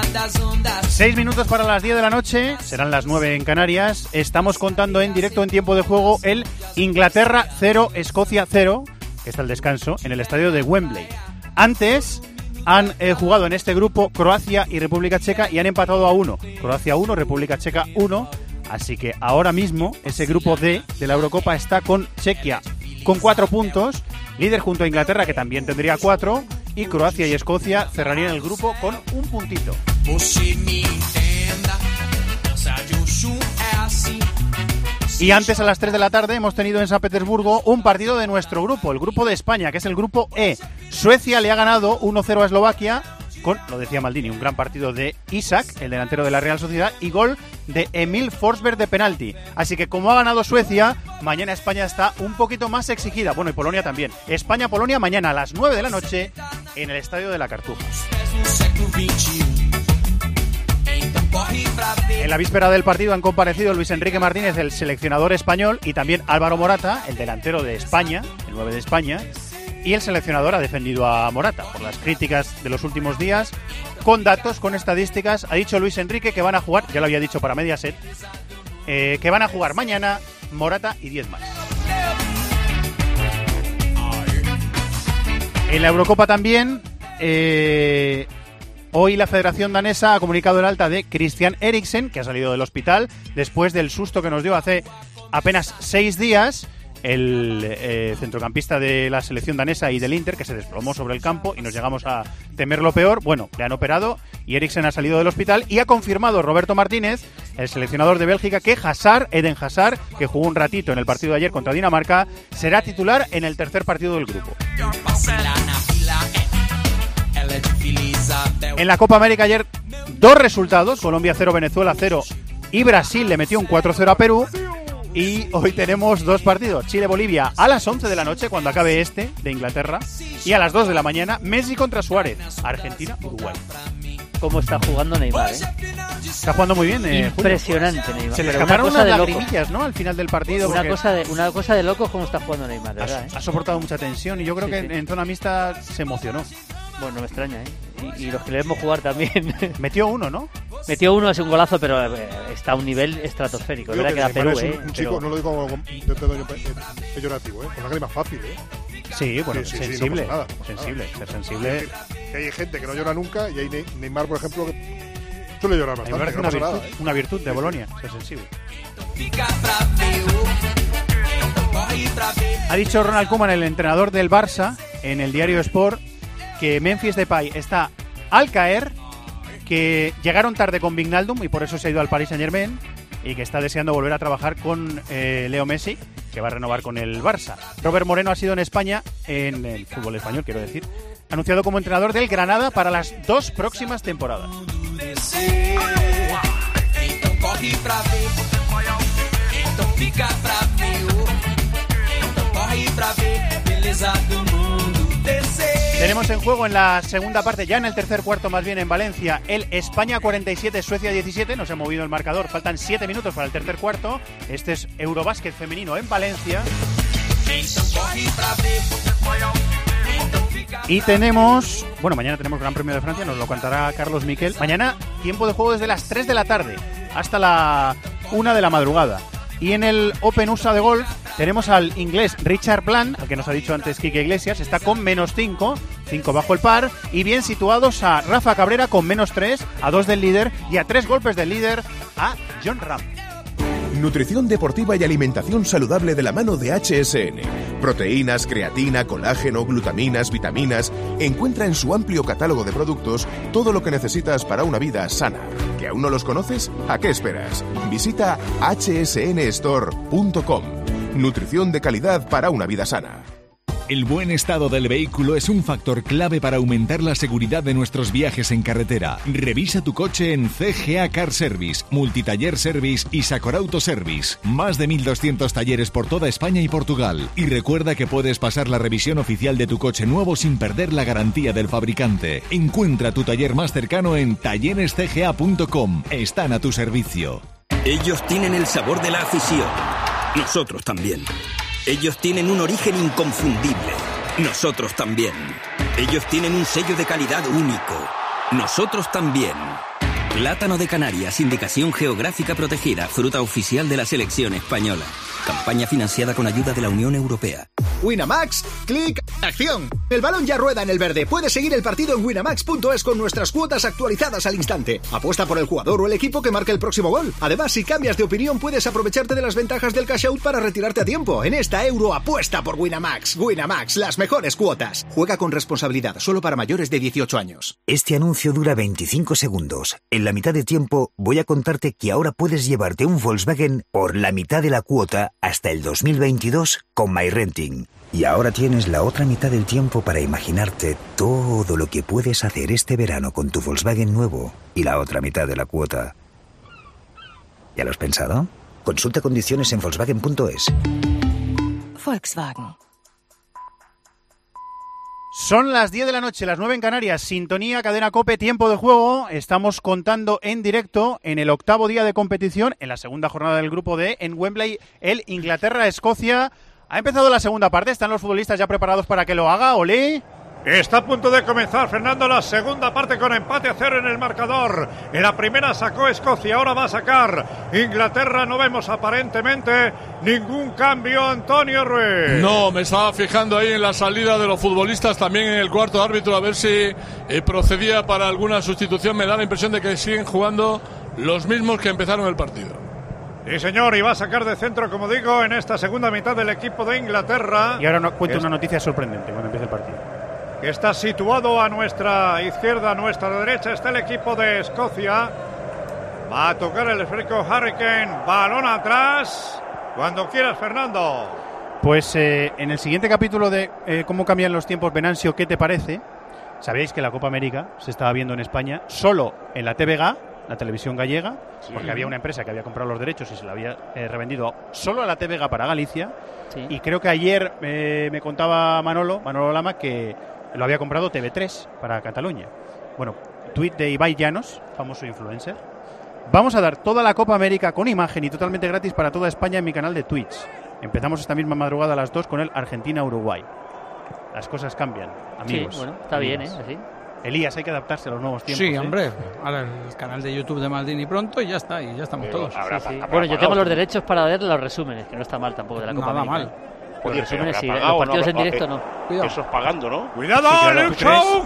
6 minutos para las 10 de la noche, serán las 9 en Canarias. Estamos contando en directo, en tiempo de juego, el Inglaterra 0, Escocia 0, que está el descanso, en el estadio de Wembley. Antes han jugado en este grupo Croacia y República Checa y han empatado a 1. Croacia 1, República Checa 1. Así que ahora mismo ese grupo D de la Eurocopa está con Chequia con 4 puntos, líder junto a Inglaterra, que también tendría 4, y Croacia y Escocia cerrarían el grupo con un puntito. Y antes, a las 3 de la tarde, hemos tenido en San Petersburgo un partido de nuestro grupo, el grupo de España, que es el grupo E. Suecia le ha ganado 1-0 a Eslovaquia, con, lo decía Maldini, un gran partido de Isak, el delantero de la Real Sociedad, y gol de Emil Forsberg de penalti. Así que como ha ganado Suecia, mañana España está un poquito más exigida. Bueno, y Polonia también. España-Polonia mañana a las 9 de la noche en el Estadio de la Cartuja. En la víspera del partido han comparecido Luis Enrique Martínez, el seleccionador español, y también Álvaro Morata, el delantero de España, el 9 de España. Y el seleccionador ha defendido a Morata por las críticas de los últimos días, con datos, con estadísticas. Ha dicho Luis Enrique que van a jugar, ya lo había dicho para Mediaset, que van a jugar mañana Morata y 10 más. En la Eurocopa también, hoy la Federación Danesa ha comunicado el alta de Christian Eriksen, que ha salido del hospital después del susto que nos dio hace apenas 6 días. El centrocampista de la selección danesa y del Inter, que se desplomó sobre el campo y nos llegamos a temer lo peor. Bueno, le han operado y Eriksen ha salido del hospital, y ha confirmado Roberto Martínez, el seleccionador de Bélgica, que Eden Hazard, que jugó un ratito en el partido de ayer contra Dinamarca, será titular en el tercer partido del grupo. En la Copa América ayer, 2 resultados: Colombia 0, Venezuela 0, y Brasil le metió un 4-0 a Perú. Y hoy tenemos 2 partidos: Chile-Bolivia a las 11 de la noche, cuando acabe este de Inglaterra, y a las 2 de la mañana Messi contra Suárez, Argentina-Uruguay. ¿Cómo está jugando Neymar? Está jugando muy bien. Impresionante Neymar. Se le escaparon unas lagrimillas, ¿no?, al final del partido. Una cosa de locos cómo está jugando Neymar, ¿verdad? Ha soportado mucha tensión y yo creo que en zona mixta se emocionó. Bueno, no me extraña, ¿eh? Y los que le vemos jugar también. Metió 1, ¿no? Metió 1, es un golazo, pero está a un nivel estratosférico. Es verdad que da Perú, un chico, pero... no lo digo peyorativo, con lágrimas fácil, Sí, bueno, sí, sensible. No ser sensible. Que hay gente que no llora nunca, y hay Neymar, por ejemplo, que suele llorar bastante. Una virtud de Bolonia, ser sensible. Ha dicho Ronald Koeman, el entrenador del Barça, en el diario Sport, que Memphis Depay está al caer, que llegaron tarde con Wijnaldum y por eso se ha ido al Paris Saint-Germain, y que está deseando volver a trabajar con Leo Messi, que va a renovar con el Barça. Robert Moreno ha sido en España, en el fútbol español quiero decir, anunciado como entrenador del Granada para las 2 próximas temporadas. Tenemos en juego en la segunda parte, ya en el tercer cuarto más bien, en Valencia, el España 47, Suecia 17. No se ha movido el marcador, faltan 7 minutos para el tercer cuarto. Este es Eurobásquet femenino en Valencia. Y tenemos, bueno, mañana tenemos Gran Premio de Francia, nos lo contará Carlos Miquel. Mañana tiempo de juego desde las 3 de la tarde hasta la 1 de la madrugada. Y en el Open USA de golf tenemos al inglés Richard Bland, al que nos ha dicho antes Quique Iglesias, está con -5, 5 bajo el par, y bien situados a Rafa Cabrera con -3, a 2 del líder y a 3 golpes del líder a Jon Rahm. Nutrición deportiva y alimentación saludable de la mano de HSN. Proteínas, creatina, colágeno, glutaminas, vitaminas. Encuentra en su amplio catálogo de productos todo lo que necesitas para una vida sana. ¿Que aún no los conoces? ¿A qué esperas? Visita hsnstore.com. Nutrición de calidad para una vida sana. El buen estado del vehículo es un factor clave para aumentar la seguridad de nuestros viajes en carretera. Revisa tu coche en CGA Car Service, Multitaller Service y Sacor Auto Service. Más de 1.200 talleres por toda España y Portugal. Y recuerda que puedes pasar la revisión oficial de tu coche nuevo sin perder la garantía del fabricante. Encuentra tu taller más cercano en tallerescga.com. Están a tu servicio. Ellos tienen el sabor de la afición. Nosotros también. Ellos tienen un origen inconfundible. Nosotros también. Ellos tienen un sello de calidad único. Nosotros también. Plátano de Canarias, indicación geográfica protegida, fruta oficial de la selección española. Campaña financiada con ayuda de la Unión Europea. Winamax, clic, acción. El balón ya rueda en el verde. Puedes seguir el partido en winamax.es con nuestras cuotas actualizadas al instante. Apuesta por el jugador o el equipo que marque el próximo gol. Además, si cambias de opinión, puedes aprovecharte de las ventajas del cash out para retirarte a tiempo. En esta Euro, apuesta por Winamax. Winamax, las mejores cuotas. Juega con responsabilidad, solo para mayores de 18 años. Este anuncio dura 25 segundos. En la mitad de tiempo voy a contarte que ahora puedes llevarte un Volkswagen por la mitad de la cuota hasta el 2022 con MyRenting. Y ahora tienes la otra mitad del tiempo para imaginarte todo lo que puedes hacer este verano con tu Volkswagen nuevo y la otra mitad de la cuota. ¿Ya lo has pensado? Consulta condiciones en Volkswagen.es. Volkswagen. Son las 10 de la noche, las 9 en Canarias, sintonía, cadena COPE, tiempo de juego. Estamos contando en directo en el 8º día de competición, en la segunda jornada del grupo D, en Wembley, el Inglaterra-Escocia. Ha empezado la segunda parte, están los futbolistas ya preparados para que lo haga, Olé. Está a punto de comenzar, Fernando, la segunda parte con empate a 0 en el marcador. En la primera sacó Escocia, ahora va a sacar Inglaterra. No vemos aparentemente ningún cambio, Antonio Ruiz. No, me estaba fijando ahí en la salida de los futbolistas, también en el cuarto árbitro, a ver si procedía para alguna sustitución. Me da la impresión de que siguen jugando los mismos que empezaron el partido. Sí, señor, y va a sacar de centro, como digo, en esta segunda mitad del equipo de Inglaterra. Y ahora cuento una noticia sorprendente cuando empiece el partido. Está situado a nuestra izquierda, a nuestra derecha está el equipo de Escocia. Va a tocar el esférico Harry Kane, balón atrás. Cuando quieras, Fernando. Pues en el siguiente capítulo de cómo cambian los tiempos, Venancio, ¿qué te parece? Sabéis que la Copa América se estaba viendo en España solo en la TVG, la televisión gallega, sí, porque había una empresa que había comprado los derechos y se la había revendido solo a la TVG para Galicia. Sí. Y creo que ayer me contaba Manolo Lama que lo había comprado TV3 para Cataluña. Bueno, tuit de Ibai Llanos, famoso influencer. Vamos a dar toda la Copa América con imagen y totalmente gratis para toda España en mi canal de Twitch. Empezamos esta misma madrugada a las 2 con el Argentina-Uruguay. Las cosas cambian, amigos. Sí, bueno, está bien, Así. Elías, hay que adaptarse a los nuevos tiempos. Sí, hombre. Ahora el canal de YouTube de Maldini pronto y ya está, y ya estamos todos. Sí. Bueno, yo tengo los derechos para ver los resúmenes, que no está mal tampoco de la Copa América. Nada mal. Los resúmenes sí, los partidos en directo no. Cuidado. Eso es pagando, ¿no? ¡Cuidado! Sí, Luke Shaw,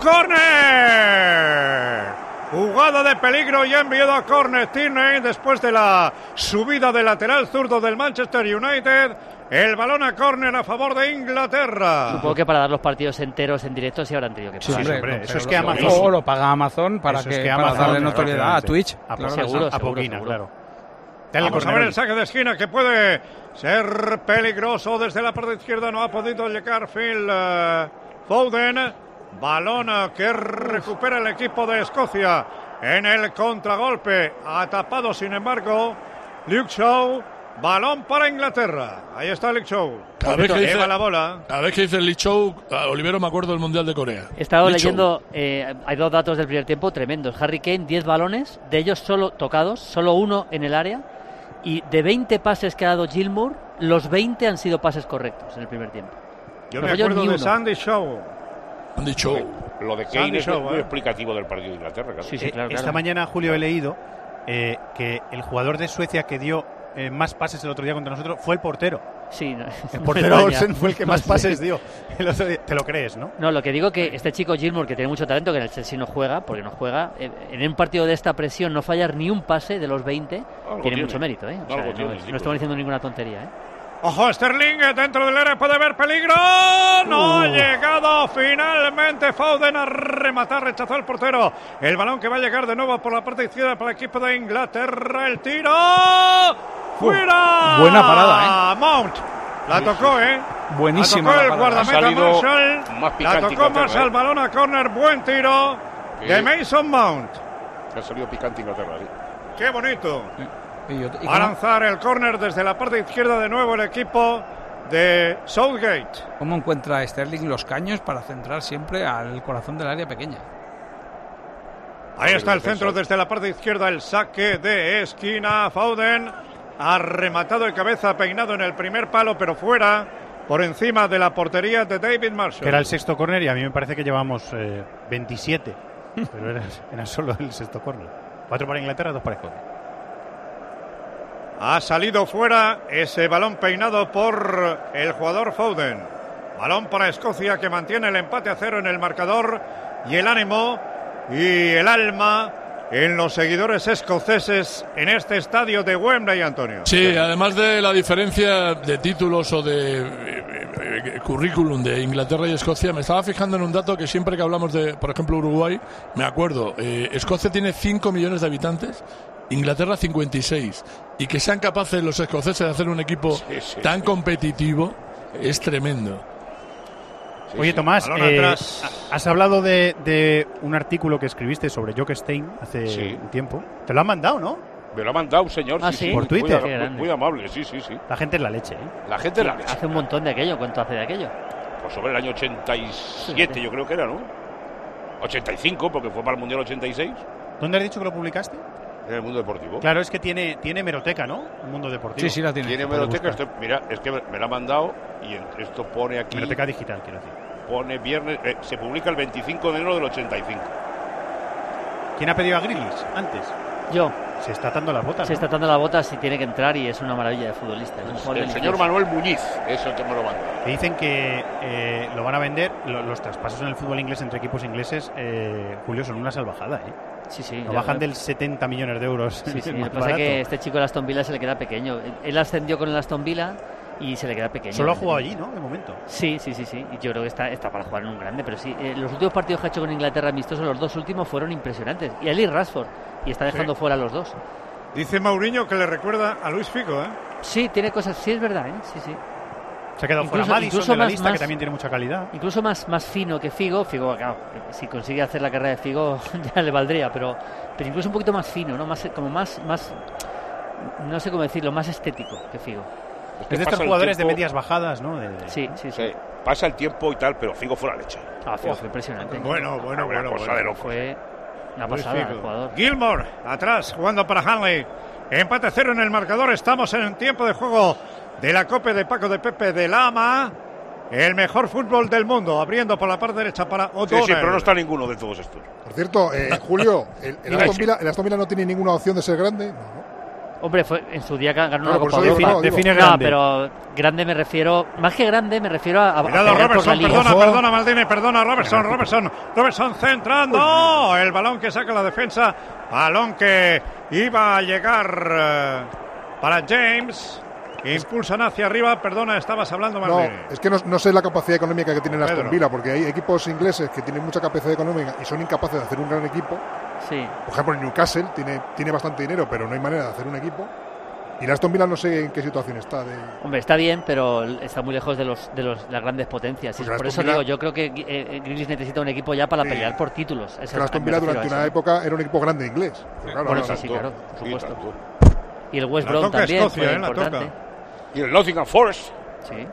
córner. Jugada de peligro y ha enviado a córner Tierney después de la subida del lateral zurdo del Manchester United. El balón a córner a favor de Inglaterra. Supongo que para dar los partidos enteros en directo sí habrán tenido que pagar. Sí, hombre, eso es que Amazon lo paga Amazon para darle notoriedad a Twitch. Seguro. Claro. Vamos a ver el saque de esquina que puede ser peligroso desde la parte izquierda. No ha podido llegar Phil Foden. Balón que recupera el equipo de Escocia en el contragolpe. Ha tapado, sin embargo, Luke Shaw. Balón para Inglaterra. Ahí está Luke Shaw. Cada vez que dice la bola. Cada vez que dice Luke Shaw, Olivero, me acuerdo del Mundial de Corea. He estado leyendo, hay dos datos del primer tiempo tremendos. Harry Kane, 10 balones, de ellos solo tocados, solo uno en el área. Y de 20 pases que ha dado Gilmour, los 20 han sido pases correctos en el primer tiempo. Yo me acuerdo de Sandy Shaw. Andy Shaw. Lo de Kane es muy explicativo del partido de Inglaterra. Claro. Sí, claro. Esta mañana, Julio, he leído que el jugador de Suecia que dio más pases el otro día contra nosotros fue el portero. Sí, el portero Olsen fue el que más pases dio el otro día. Te lo crees, ¿no? No, lo que digo que este chico Gilmour, que tiene mucho talento, que en el Chelsea no juega, porque no juega, en un partido de esta presión no fallar ni un pase de los 20, tiene mucho mérito, ¿eh? O sea, no estamos diciendo ninguna tontería, ¿eh? Ojo, Sterling dentro del área, puede haber peligro. No ha llegado finalmente Foden a rematar, rechazó el portero. El balón que va a llegar de nuevo por la parte izquierda para el equipo de Inglaterra. El tiro. ¡Fuera! Buena parada, Mount. La tocó, Buenísima. La tocó el guardameta Marshall. La tocó Marshall, balón a córner. Buen tiro de Mason Mount. Ha salido picante Inglaterra, sí. Qué bonito. Va a lanzar el córner desde la parte izquierda de nuevo el equipo de Southgate. ¿Cómo encuentra Sterling los caños para centrar siempre al corazón del área pequeña? Ahí está el centro desde la parte izquierda, el saque de esquina. Foden ha rematado de cabeza, peinado en el primer palo, pero fuera, por encima de la portería de David Marshall. Que era el sexto córner y a mí me parece que llevamos 27, pero era solo el sexto córner. 4 para Inglaterra, 2 para Escocia. Ha salido fuera ese balón peinado por el jugador Foden. Balón para Escocia, que mantiene el empate a 0 en el marcador, y el ánimo y el alma en los seguidores escoceses en este estadio de Wembley, Antonio. Sí, además de la diferencia de títulos o de currículum de Inglaterra y Escocia, me estaba fijando en un dato que siempre que hablamos de, por ejemplo, Uruguay, me acuerdo, Escocia tiene 5 millones de habitantes, Inglaterra 56, y que sean capaces los escoceses de hacer un equipo tan competitivo es tremendo. Oye, Tomás, has hablado de un artículo que escribiste sobre Jock Stein hace un tiempo. ¿Te lo han mandado, no? Me lo ha mandado, señor. Sí. Por Twitter. Muy amable, sí. La gente es la leche, ¿eh? La gente es la leche. Hace un montón de aquello. ¿Cuánto hace de aquello? Pues sobre el año 87, yo creo que era, ¿no? 85, porque fue para el Mundial 86. ¿Dónde has dicho que lo publicaste? En el Mundo Deportivo. Claro, es que tiene hemeroteca, ¿no? El Mundo Deportivo. Sí, la tiene. Tiene hemeroteca. Mira, es que me la ha mandado y esto pone aquí. Hemeroteca digital, quiero decir. Pone viernes, se publica el 25 de enero del 85. ¿Quién ha pedido a Grealish antes? Yo. Se está atando las botas. Se está atando las botas y tiene que entrar, y es una maravilla de futbolista. El señor Manuel Muñiz es el que me lo manda. Que dicen que lo van a vender, los traspasos en el fútbol inglés entre equipos ingleses, Julio, son una salvajada, ¿eh? Sí. No bajan del 70 millones de euros. Sí. Lo que pasa es que este chico del Aston Villa se le queda pequeño. Él ascendió con el Aston Villa y se le queda pequeño. Solo ha jugado allí, ¿no? De momento. Sí. Y yo creo que está para jugar en un grande, pero sí. Los últimos partidos que ha hecho con Inglaterra amistosos, los 2 últimos fueron impresionantes. Y Ali Rashford. Y está dejando fuera a los 2. Dice Mourinho que le recuerda a Luis Figo, ¿eh? Sí, tiene cosas. Sí, es verdad, ¿eh? Sí. Se ha quedado fuera Maddison de la lista, que también tiene mucha calidad. Incluso más fino que Figo. Figo, claro, si consigue hacer la carrera de Figo ya le valdría, pero incluso un poquito más fino, ¿no? Más no sé cómo decirlo, más estético que Figo. Es de estos jugadores de medias bajadas, ¿no? Sí. Pasa el tiempo y tal, pero Figo fue la leche. Figo fue impresionante. Bueno. Fue una pasada el jugador. Gilmour, atrás, jugando para Hanley. Empate 0 en el marcador. Estamos en el tiempo de juego de la Copa de Paco de Pepe de Lama. El mejor fútbol del mundo, abriendo por la parte derecha para O'Donnell. Sí, pero no está ninguno de todos estos. Por cierto, Julio, el Aston Villa no tiene ninguna opción de ser grande. No. Hombre, en su día ganó una Copa Europa. Define grande. Pero grande me refiero, más que grande me refiero a cuidado, Robertson, perdona Maldini, perdona Robertson centrando, el balón que saca la defensa, balón que iba a llegar para James. Impulsan hacia arriba, estabas hablando, Maldini. No, es que no sé la capacidad económica que tiene el Aston Villa, porque hay equipos ingleses que tienen mucha capacidad económica y son incapaces de hacer un gran equipo. Sí. Por ejemplo, el Newcastle tiene bastante dinero, pero no hay manera de hacer un equipo. Y el Aston Villa no sé en qué situación está. Hombre, está bien, pero está muy lejos de las grandes potencias. Pues por eso digo, yo creo que Grealish necesita un equipo ya para pelear por títulos. El Aston Villa durante una época era un equipo grande inglés. Claro, por supuesto. Y el West Brom también, Escocia, fue importante. Y el Nottingham Forest. Sí.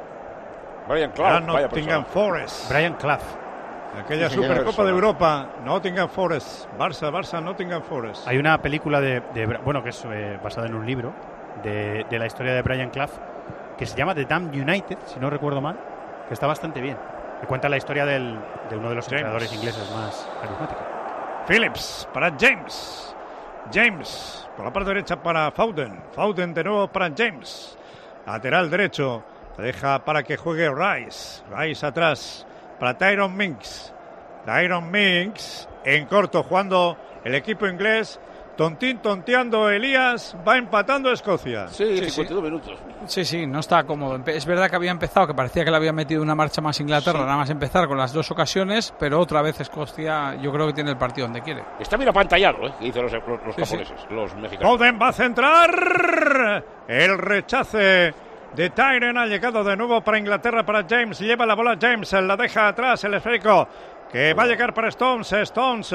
Brian Clough. Nottingham Forest. Brian Clough. Aquella Supercopa de Europa, Nottingham Forest, Barça, Nottingham Forest. Hay una película que es basada en un libro de la historia de Brian Clough, que se llama The Damned United, si no recuerdo mal, que está bastante bien. Que cuenta la historia de uno de los entrenadores ingleses más carismáticos. Phillips para James. James por la parte derecha para Foden. Foden de nuevo para James. Lateral derecho. Deja para que juegue Rice. Rice atrás para Tyrone Mings. Tyrone Mings en corto jugando el equipo inglés. Tonteando Elías, va empatando Escocia. Sí, 52 minutos. Sí, no está cómodo. Es verdad que había empezado, que parecía que le había metido una marcha más Inglaterra, nada más empezar con las 2 ocasiones, pero otra vez Escocia yo creo que tiene el partido donde quiere. Está bien apantallado, que dicen los japoneses, los mexicanos. Foden va a centrar. El rechace de Tyrone ha llegado de nuevo para Inglaterra, para James. Lleva la bola James, la deja atrás, el esférico que va a llegar para Stones. Stones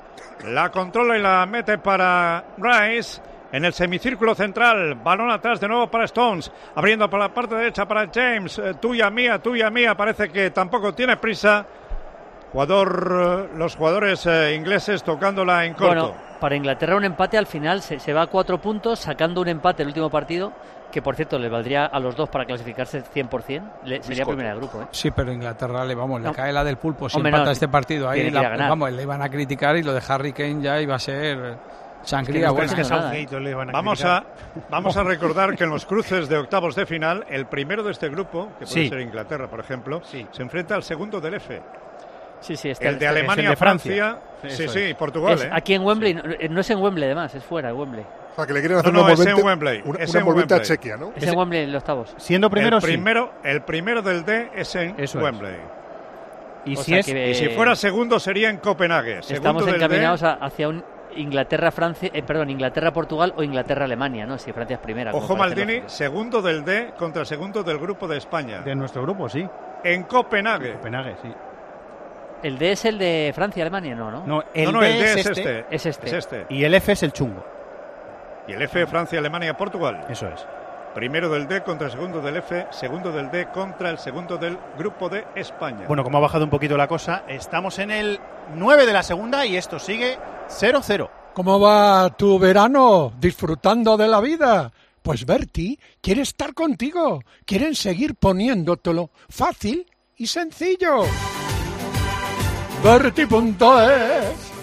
la controla y la mete para Rice en el semicírculo central. Balón atrás de nuevo para Stones, abriendo por la parte derecha para James. Tuya mía, parece que tampoco tiene prisa. Los jugadores ingleses tocándola en corto. Bueno, Para Inglaterra un empate al final se va a 4 puntos, sacando un empate el último partido, que por cierto le valdría a los dos para clasificarse 100%, sería primera de grupo. Sí, pero Inglaterra le cae la del pulpo si empata este partido. Ahí le iban a criticar, y lo de Harry Kane ya iba a ser sangría. Vamos a recordar que en los cruces de octavos de final, el primero de este grupo, que puede ser Inglaterra, por ejemplo, se enfrenta al segundo del F. Sí, el de Alemania, Francia. Sí, Portugal. Aquí en Wembley, no es en Wembley además, es fuera de Wembley. O sea, que le quieren hacer es en Wembley. Una envolvente a Chequia, ¿no? Es en Wembley en los octavos. Siendo primero, el primero del D es en Wembley. Y si fuera segundo sería en Copenhague. Estamos encaminados hacia un Inglaterra-Portugal o Inglaterra-Alemania, ¿no? Si Francia es primera. Ojo, Maldini, segundo del D contra segundo del grupo de España. De nuestro grupo, sí. En Copenhague. Copenhague, sí. ¿El D es el de Francia-Alemania? No, el D es este. Es este. Y el F es el chungo. Y el F, Francia-Alemania-Portugal. Eso es. Primero del D contra el segundo del F, segundo del D contra el segundo del grupo de España. Bueno, como ha bajado un poquito la cosa, estamos en el 9 de la segunda y esto sigue 0-0. ¿Cómo va tu verano? ¿Disfrutando de la vida? Pues Berti quiere estar contigo. Quieren seguir poniéndotelo fácil y sencillo. Berti.es,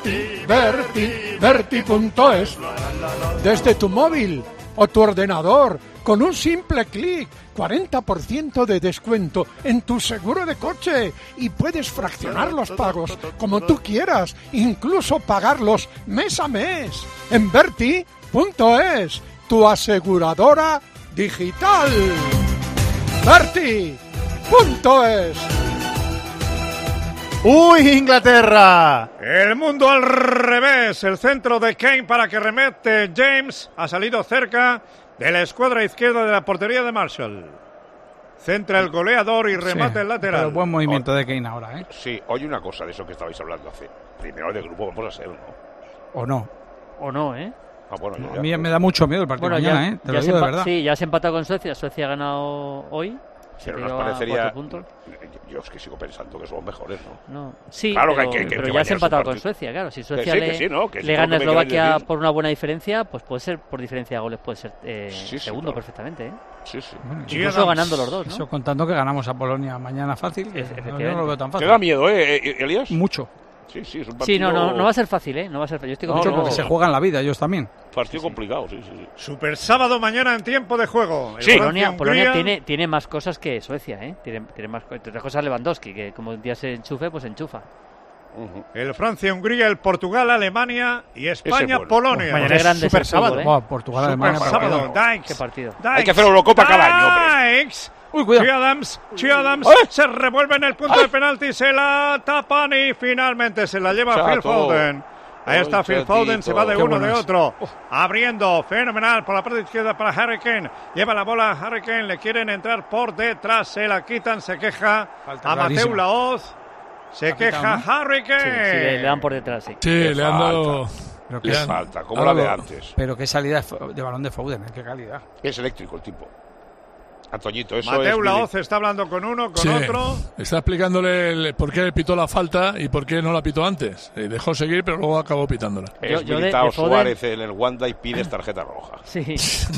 Berti.es. Desde tu móvil o tu ordenador, con un simple clic, 40% de descuento en tu seguro de coche, y puedes fraccionar los pagos como tú quieras, incluso pagarlos mes a mes. En Berti.es, tu aseguradora digital. Berti.es. ¡Uy, Inglaterra! El mundo al revés. El centro de Kane para que remete James ha salido cerca de la escuadra izquierda de la portería de Marshall. Centra el goleador y remate el lateral. Pero buen movimiento de Kane ahora, ¿eh? Sí, oye una cosa de eso que estabais hablando hace. Primero de grupo vamos a ser, ¿no? O no, ¿eh? Bueno, a mí me da mucho miedo el partido mañana, ¿eh? Te lo digo de verdad. Sí, ya se ha empatado con Suecia. Suecia ha ganado hoy. Pero nos parecería. Yo es que sigo pensando que somos mejores, ¿no? Sí, claro, pero ya se ha empatado con Suecia, claro. Si Suecia le gana a Eslovaquia por una buena diferencia, pues puede ser por diferencia de goles, puede ser segundo perfectamente, ¿eh? Sí. Bueno, incluso ganando los dos, ¿no? Eso contando que ganamos a Polonia mañana fácil. Yo no lo veo tan fácil. ¿Te da miedo, Elías? Mucho. Sí, es un partido... Sí, no va a ser fácil, ¿eh? No va a ser fácil. Yo estoy mucho porque se juegan la vida ellos también. Partido complicado, sí. Super sábado mañana en tiempo de juego. Polonia tiene más cosas que Suecia, ¿eh? Tiene más cosas Lewandowski, que como un día se enchufe, pues enchufa. El Francia-Hungría, el Portugal-Alemania y España-Polonia. Mañana es super sábado. Portugal-Alemania. ¿Qué partido? Hay que hacer Eurocopa cada año, hombre. Uy, cuidado. Che Adams se revuelve en el punto de penalti, se la tapan y finalmente se la lleva Phil Foden. Ahí está Phil Foden, se va de uno, de otro. Abriendo, fenomenal, por la parte izquierda para Harry Kane. Lleva la bola Harry Kane, le quieren entrar por detrás, se la quitan, se queja a Mateu Laoz. Se queja Harry Kane. Sí, le dan por detrás, sí. Sí, le han dado... Le falta, como la de antes. Pero qué salida de balón de Foden, qué calidad. Es eléctrico el tipo. Antoñito, eso Mateu Laoz está hablando con uno, con otro. Está explicándole por qué pitó la falta y por qué no la pitó antes. Dejó seguir, pero luego acabó pitándola. Es militado Suárez en el Wanda y pides tarjeta roja. Sí.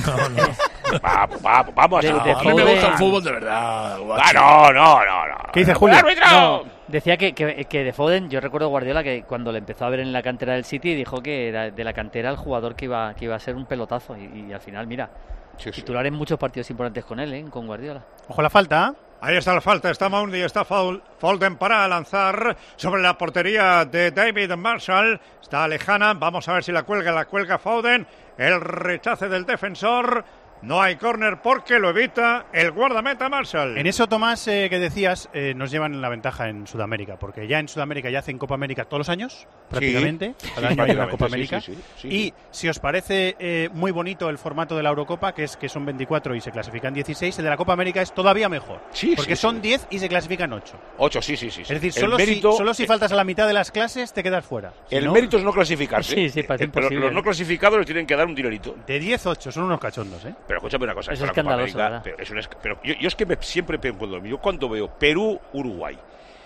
No. Vamos. A mí me gusta el fútbol de verdad. No. ¿Qué dice Julio? No, decía que de Foden, yo recuerdo Guardiola que cuando le empezó a ver en la cantera del City dijo que era de la cantera el jugador que iba a ser un pelotazo y al final, mira, titular en muchos partidos importantes con él, con Guardiola. Ojo la falta. Ahí está la falta, está Mount y está Foden para lanzar sobre la portería de David Marshall. Está lejana, vamos a ver si la cuelga Foden. El rechace del defensor. No hay córner porque lo evita el guardameta Marshall. En eso, Tomás, que decías, nos llevan la ventaja en Sudamérica, porque ya en Sudamérica ya hacen Copa América todos los años, prácticamente. Cada año hay una Copa América. Sí. Y si os parece muy bonito el formato de la Eurocopa, que son 24 y se clasifican 16, el de la Copa América es todavía mejor. Porque son 10 y se clasifican 8. 8, sí. Es decir, solo si faltas a la mitad de las clases te quedas fuera. El mérito es no clasificarse. Sí, parece pero imposible. Los no clasificados les tienen que dar un dinerito. De 10-8, son unos cachondos, ¿eh? Pero escúchame una cosa, es escandaloso, pero yo es que siempre me pregunto, yo cuando veo Perú-Uruguay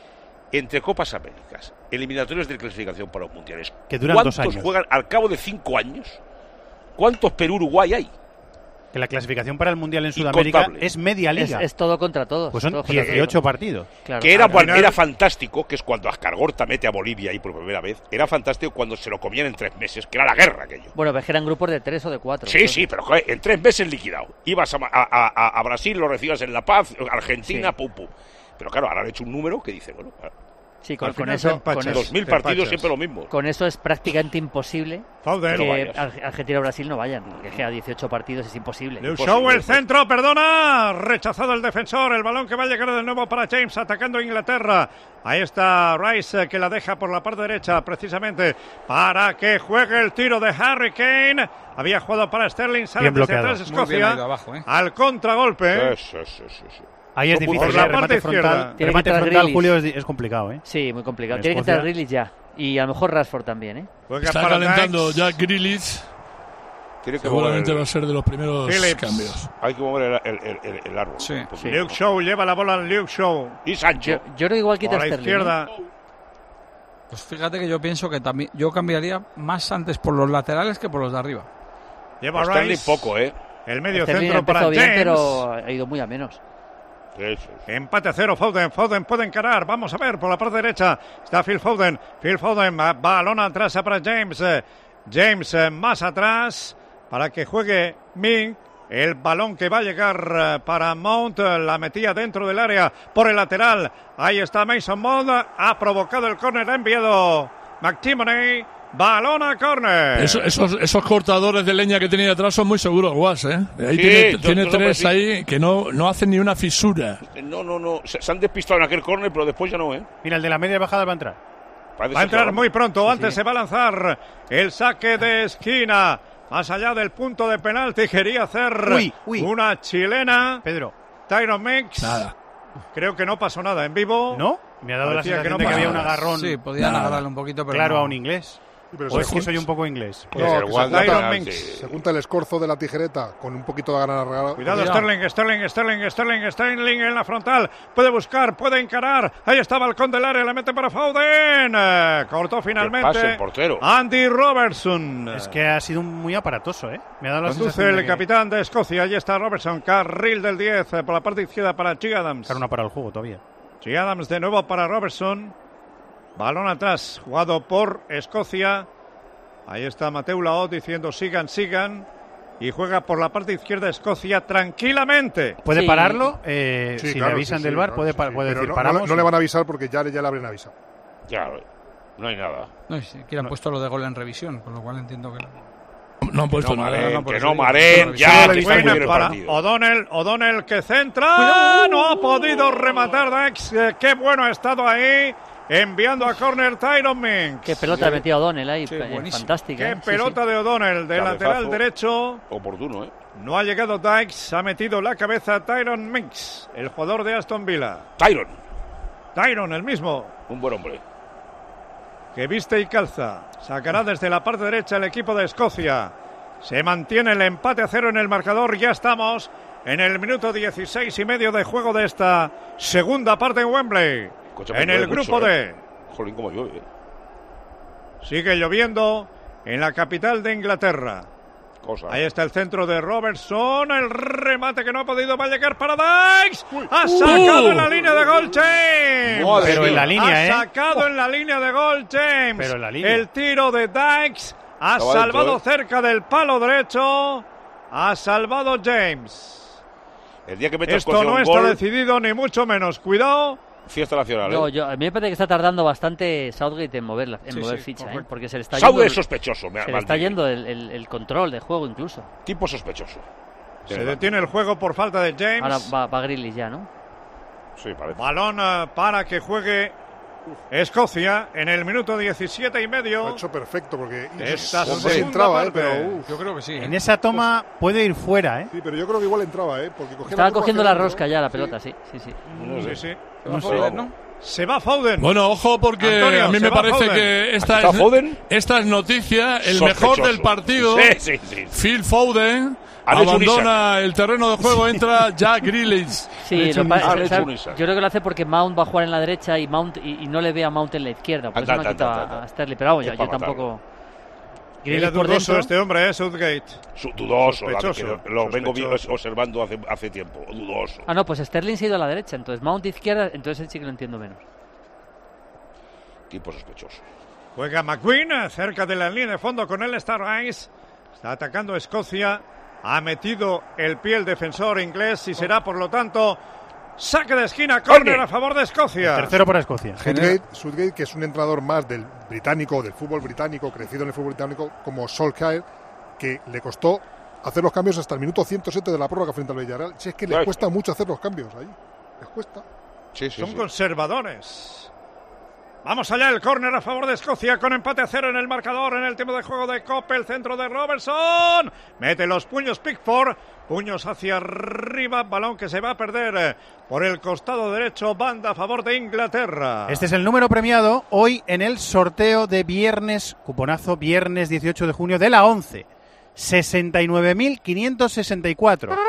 entre Copas Américas, eliminatorios de clasificación para los mundiales, que duran 2 años. ¿Cuántos juegan al cabo de 5 años? ¿Cuántos Perú-Uruguay hay? Que la clasificación para el mundial en Sudamérica es media liga. Es todo contra todos. Pues son 18 partidos. Claro. Que era fantástico, que es cuando Ascargorta mete a Bolivia ahí por primera vez. Era fantástico cuando se lo comían en 3 meses, que era la guerra aquello. Bueno, ves que eran grupos de 3 o de 4. Sí, sí, pero joder, en 3 meses liquidado. Ibas a Brasil, lo recibas en La Paz, Argentina, pum, pum. Pero claro, ahora han hecho un número que dice, bueno... Sí, con eso, 2000 partidos siempre lo mismo. Con eso es prácticamente imposible que Argentina o Brasil no vayan. Que a 18 partidos es imposible. Liu Shaw, el centro, perdona. Rechazado el defensor. El balón que va a llegar de nuevo para James, atacando a Inglaterra. Ahí está Rice, que la deja por la parte derecha, precisamente para que juegue el tiro de Harry Kane. Había jugado para Sterling, sale desde atrás Escocia. Al contragolpe. Sí. Ahí es difícil, el remate frontal, Julio, es complicado, ¿eh? Sí, muy complicado. Tiene que entrar Grealish ya. Y a lo mejor Rashford también, ¿eh? Está calentando Jack Grealish. Seguramente va a ser de los primeros cambios. Hay que mover el árbol. Sí. Luke Shaw lleva la bola en Luke Shaw. Y Sancho. Yo creo que igual quita Sterling. Izquierda. Pues fíjate que yo pienso que también yo cambiaría más antes por los laterales que por los de arriba. Lleva Sterling poco, ¿eh? El medio Sterling centro para James. Bien, pero ha ido muy a menos. Empate a 0, Foden puede encarar, vamos a ver, por la parte derecha está Phil Foden, balón atrás para James más atrás para que juegue Mink, el balón que va a llegar para Mount, la metía dentro del área por el lateral, ahí está Mason Mount, ha provocado el córner, ha enviado McTominay. Balón a córner. Esos cortadores de leña que tenía atrás son muy seguros, Guas, ¿eh? Ahí tiene 3 ahí que no hacen ni una fisura. No. Se han despistado en aquel córner, pero después ya no, ¿eh? Mira, el de la media bajada va a entrar. Va a entrar muy pronto. Antes se va a lanzar el saque de esquina. Más allá del punto de penalti, quería hacer una chilena. Pedro. Tyrone Mings. Nada. Creo que no pasó nada en vivo. ¿No? Me ha dado la sensación de que había un agarrón. Sí, podían agarrarle un poquito, pero claro, a un inglés. O es que soy un poco inglés. Se junta el escorzo de la tijereta con un poquito de ganas. Cuidado, Sterling en la frontal. Puede buscar, puede encarar. Ahí está balcón del área, le mete para Foden. Cortó finalmente. Pase, el portero. Andy Robertson. Es que ha sido muy aparatoso, ¿eh? Me ha dado la sensación. Conduce el capitán de Escocia. Ahí está Robertson. Carril del 10 por la parte izquierda para G. Adams. Claro, una para el juego todavía. G. Adams de nuevo para Robertson. Balón atrás, jugado por Escocia. Ahí está Mateu Laot diciendo sigan. Y juega por la parte izquierda Escocia tranquilamente. ¿Puede pararlo? Si le avisan del VAR, puede decir paramos. No le van a avisar porque ya le habrían avisado. Ya, no hay nada. No, sí, que le han puesto lo de gol en revisión, con lo cual entiendo que... No han puesto nada. Maren, ya le está muy para O'Donnell que centra. No ha podido rematar Dax. Qué bueno ha estado ahí. Enviando a córner Tyrone Mings. Qué pelota metió O'Donnell ahí, fantástica. Qué pelota de O'Donnell, de lateral derecho. Oportuno, ¿eh? No ha llegado Dykes, ha metido la cabeza Tyrone Mings, el jugador de Aston Villa. Tyrone, el mismo. Un buen hombre. Que viste y calza. Sacará desde la parte derecha el equipo de Escocia. Se mantiene el empate a 0 en el marcador. Ya estamos en el minuto 16 y medio de juego de esta segunda parte en Wembley. En el grupo D. Jolín, cómo llueve. Sigue lloviendo en la capital de Inglaterra. Ahí está el centro de Robertson. El remate que no ha podido. Va a llegar para Dykes. Ha sacado en la línea de gol James. Pero en la línea, ha sacado en la línea de gol James. Pero en la línea. El tiro de Dykes ha salvado cerca del palo derecho. Ha salvado James. El día que esto no está decidido ni mucho menos. Cuidado. Fiesta nacional. A mí me parece que está tardando bastante Southgate en mover ficha, porque se le está yendo. Es sospechoso. Se le está yendo el control de juego incluso. Tipo sospechoso. Se detiene el juego por falta de James. Ahora va Grealish ya, ¿no? Sí, parece. Balón para que juegue Escocia en el minuto 17 y medio. Lo ha hecho perfecto porque entraba, pero yo creo que sí. En esa toma puede ir fuera, ¿eh? Sí, pero yo creo que igual entraba, porque estaba cogiendo la rosca ya la pelota, sí. Se va Foden. Bueno, ojo porque Antonio, a mí me parece Foden. Que esta es noticia. El mejor del partido, Phil Foden, abandona el terreno de juego, entra Jack Grealish. Sí, yo creo que lo hace porque Mount va a jugar en la derecha y Mount y no le ve a Mount en la izquierda, por eso no quita a Sterling, pero vamos, yo tampoco. Era dudoso este hombre, Southgate. Dudoso, lo vengo observando hace tiempo. Dudoso. No, pues Sterling se ha ido a la derecha, entonces Mount izquierda, entonces sí que lo entiendo menos. Tipo sospechoso. Juega McQueen cerca de la línea de fondo con él está Rice. Está atacando Escocia. Ha metido el pie el defensor inglés y será, por lo tanto, saque de esquina, córner a favor de Escocia. El tercero para Escocia. Southgate, que es un entrenador más del británico, del fútbol británico, crecido en el fútbol británico, como Solskjaer, que le costó hacer los cambios hasta el minuto 107 de la prórroga frente al Villarreal. Si es que les cuesta mucho hacer los cambios ahí. Les cuesta. Son conservadores. Vamos allá, el córner a favor de Escocia con empate a 0 en el marcador en el tiempo de juego de Cope, el centro de Robertson. Mete los puños Pickford, puños hacia arriba, balón que se va a perder por el costado derecho, banda a favor de Inglaterra. Este es el número premiado hoy en el sorteo de viernes, cuponazo viernes 18 de junio de la 11. 69.564.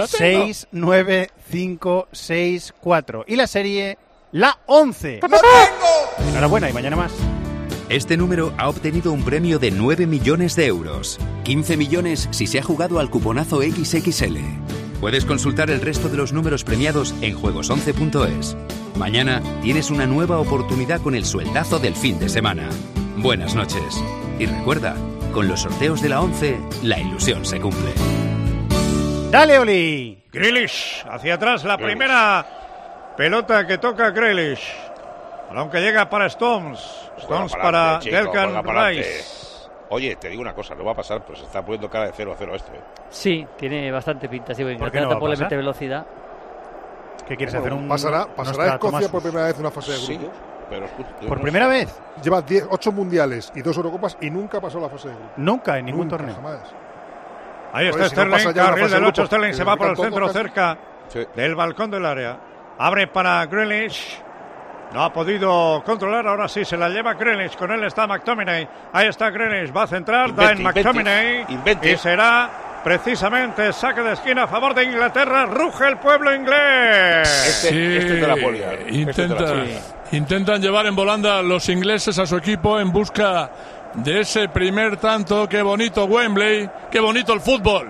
69564. Y la serie, la 11. ¡Lo tengo! Enhorabuena y mañana más. Este número ha obtenido un premio de 9 millones de euros. 15 millones si se ha jugado al cuponazo XXL. Puedes consultar el resto de los números premiados en juegos11.es. Mañana tienes una nueva oportunidad con el sueldazo del fin de semana. Buenas noches. Y recuerda, con los sorteos de la 11, la ilusión se cumple. ¡Dale, Oli! Grealish, hacia atrás, la primera pelota que toca Grealish. Balón que llega para Stones para Declan Rice. Oye, te digo una cosa, no va a pasar, pero se está poniendo cara de 0-0 esto. Sí, tiene bastante pinta. Sí, ¿por qué no tampoco le mete velocidad. ¿Qué quieres hacer? ¿Pasará Escocia por primera vez una fase de grupos? Pero ¿por primera vez? Lleva 8 mundiales y 2 Eurocopas y nunca pasó la fase de grupos. Nunca, en ningún torneo. Jamás. Ahí está Sterling, carril del 8, Sterling se va por el centro cerca del balcón del área. Abre para Grealish. No ha podido controlar, ahora sí se la lleva Grealish, con él está McTominay. Ahí está Grealish, va a centrar, da en McTominay y será precisamente saque de esquina a favor de Inglaterra. Ruge el pueblo inglés. Este es de la polia. Intentan llevar en volanda los ingleses a su equipo en busca de ese primer tanto. Qué bonito Wembley, qué bonito el fútbol.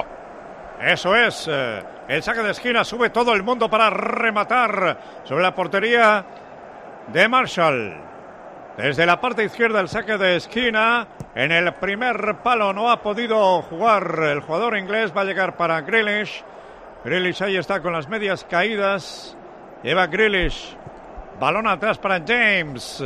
Eso es. El saque de esquina, sube todo el mundo para rematar sobre la portería de Marshall. Desde la parte izquierda el saque de esquina. En el primer palo no ha podido jugar el jugador inglés. Va a llegar para Grealish. Grealish ahí está con las medias caídas. Lleva Grealish. Balón atrás para James.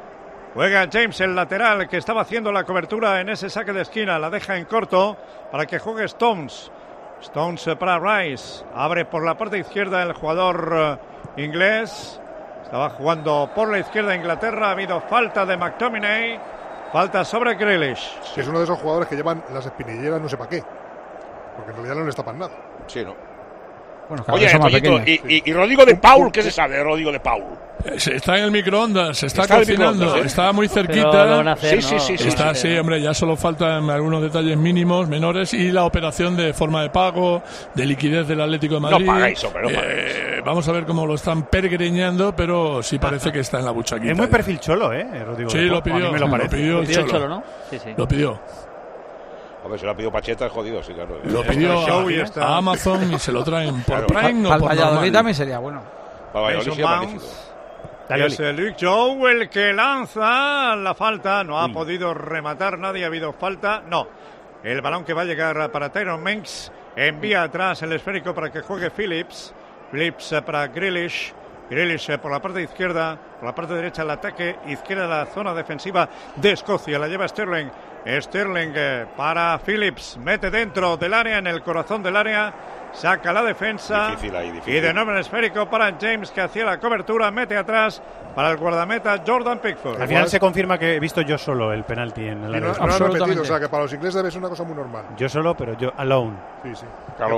Juega James, el lateral que estaba haciendo la cobertura en ese saque de esquina. La deja en corto para que juegue Stones. Stones para Rice. Abre por la parte izquierda el jugador inglés. Estaba jugando por la izquierda Inglaterra. Ha habido falta de McTominay. Falta sobre Grealish. Sí, es uno de esos jugadores que llevan las espinilleras no sé para qué. Porque en realidad no les tapan nada. Sí, ¿no? Bueno, oye, Toñito, y Rodrigo de Paul, ¿qué se sabe de Rodrigo de Paul? Está en el microondas, se está cocinando, está muy cerquita. Sí, está, sí, hombre, ya solo faltan algunos detalles mínimos, menores, y la operación de forma de pago, de liquidez del Atlético de Madrid. No pagáis, hombre, no pagáis. Vamos a ver cómo lo están pergreñando, pero sí parece que está en la buchaquita. Es muy perfil cholo, Rodrigo. Sí, lo pidió. Lo pidió el cholo, ¿no? Sí. Lo pidió. Hombre, se lo ha pedido Pacheta, es jodido, sí, claro. Lo pidió a Amazon y se lo traen por Prime o por Valladolid también sería bueno. Para Valladolid sería magnífico. Es el Luke Joe el que lanza la falta. No ha podido rematar nadie, ha habido falta. No. El balón que va a llegar para Tyrone Mings. Envía atrás el esférico para que juegue Phillips. Phillips para Grealish. Grealish por la parte izquierda, por la parte derecha el ataque, izquierda la zona defensiva de Escocia. La lleva Sterling. Sterling para Phillips, mete dentro del área, en el corazón del área, saca la defensa. Difícil. Y de nuevo el esférico para James, que hacía la cobertura, mete atrás para el guardameta Jordan Pickford. Al final se confirma que he visto yo solo el penalti en el área. No lo han repetido, o sea que para los ingleses debe ser una cosa muy normal. Yo solo, pero yo alone. Sí. Claro.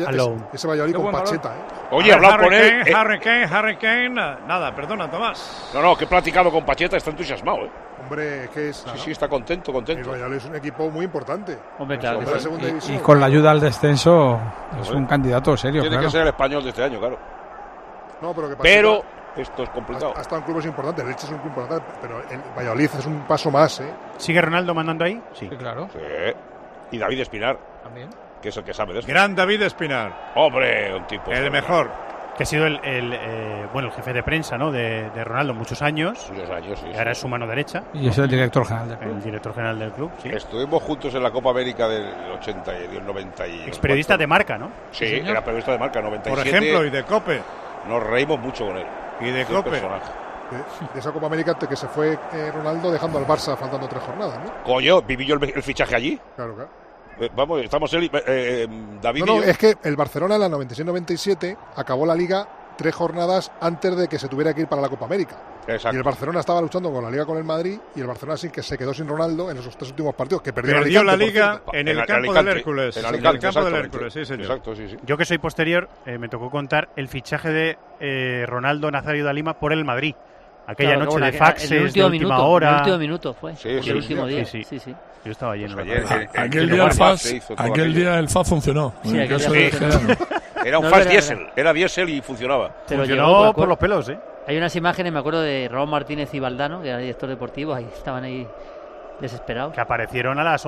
Ese Valladolid con Pacheta, Oye, hablar con él. Harry Kane. Nada, perdona, Tomás. No, que he platicado con Pacheta, está entusiasmado, Hombre, que es... Sí, está contento. El Valladolid es un equipo muy importante. Hombre, claro. De la segunda división. Y con la ayuda al descenso es un candidato serio. Tiene que ser el Español de este año, claro. No, pero esto es complicado. Ha estado en clubes importantes, el Elche es un club importante, pero el Valladolid es un paso más, ¿eh? ¿Sigue Ronaldo mandando ahí? Sí, claro. Sí. Y David Espinar. También. Que es el que sabe de esto. Gran David Espinar. Hombre, un tipo. El mejor. Que ha sido el jefe de prensa, ¿no? de Ronaldo muchos años. Muchos años, sí. Y ahora es su mano derecha. Y es el director general del club. El director general del club, sí. Estuvimos juntos en la Copa América del 80 y del 90. Ex periodista de Marca, ¿no? Sí, era periodista de Marca, 97. Por ejemplo, y de COPE. Nos reímos mucho con él. Y de COPE. De esa Copa América que se fue Ronaldo dejando al Barça faltando 3 jornadas, ¿no? Coño, viví yo el fichaje allí. Claro. Vamos, estamos David No, es que el Barcelona en la 96-97 acabó la Liga 3 jornadas antes de que se tuviera que ir para la Copa América. Exacto. Y el Barcelona estaba luchando con la Liga con el Madrid y el Barcelona sí que se quedó sin Ronaldo en esos 3 últimos partidos que perdió la Liga en el campo del Hércules. En el campo del Hércules, sí, señor. Exacto, sí. Yo que soy posterior, me tocó contar el fichaje de Ronaldo Nazario de Lima por el Madrid. Aquella noche de faxes de última hora. El último minuto fue. Sí, el último día. Sí. Yo estaba allí. Aquel día el FAS funcionó. Sí, era un FAS diésel. Era diésel y funcionaba. Pero funcionó por los pelos, ¿eh? Hay unas imágenes, me acuerdo, de Raúl Martínez y Valdano, que era director deportivo. Ahí estaban ahí desesperados. Que aparecieron a las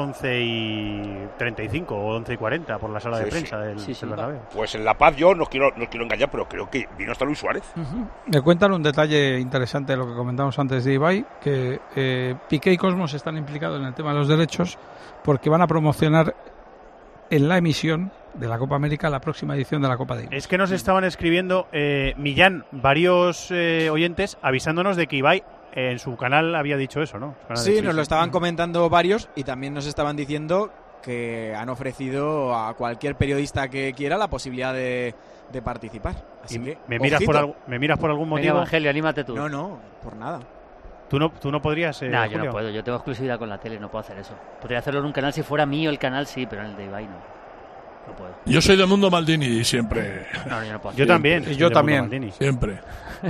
11:35 o 11:40 por la sala de prensa del Bernabéu. Pues en La Paz yo no quiero engañar, pero creo que vino hasta Luis Suárez. Me cuentan un detalle interesante de lo que comentamos antes de Ibai, que Piqué y Cosmos están implicados en el tema de los derechos porque van a promocionar en la emisión de la Copa América la próxima edición de la Copa Davis. Es que nos estaban escribiendo, Millán, varios oyentes avisándonos de que Ibai en su canal había dicho eso, ¿no? Sí, nos lo estaban comentando varios y también nos estaban diciendo que han ofrecido a cualquier periodista que quiera la posibilidad de participar. Así que, ¿Me miras por algún motivo? Evangelio, anímate tú. No, por nada. ¿Tú no podrías? No, yo no puedo. Yo tengo exclusividad con la tele, no puedo hacer eso. Podría hacerlo en un canal si fuera mío el canal, sí, pero en el de Ibai no. No puedo. Yo soy de Mundo Maldini siempre. No, yo no puedo. Yo también. Yo también. Siempre.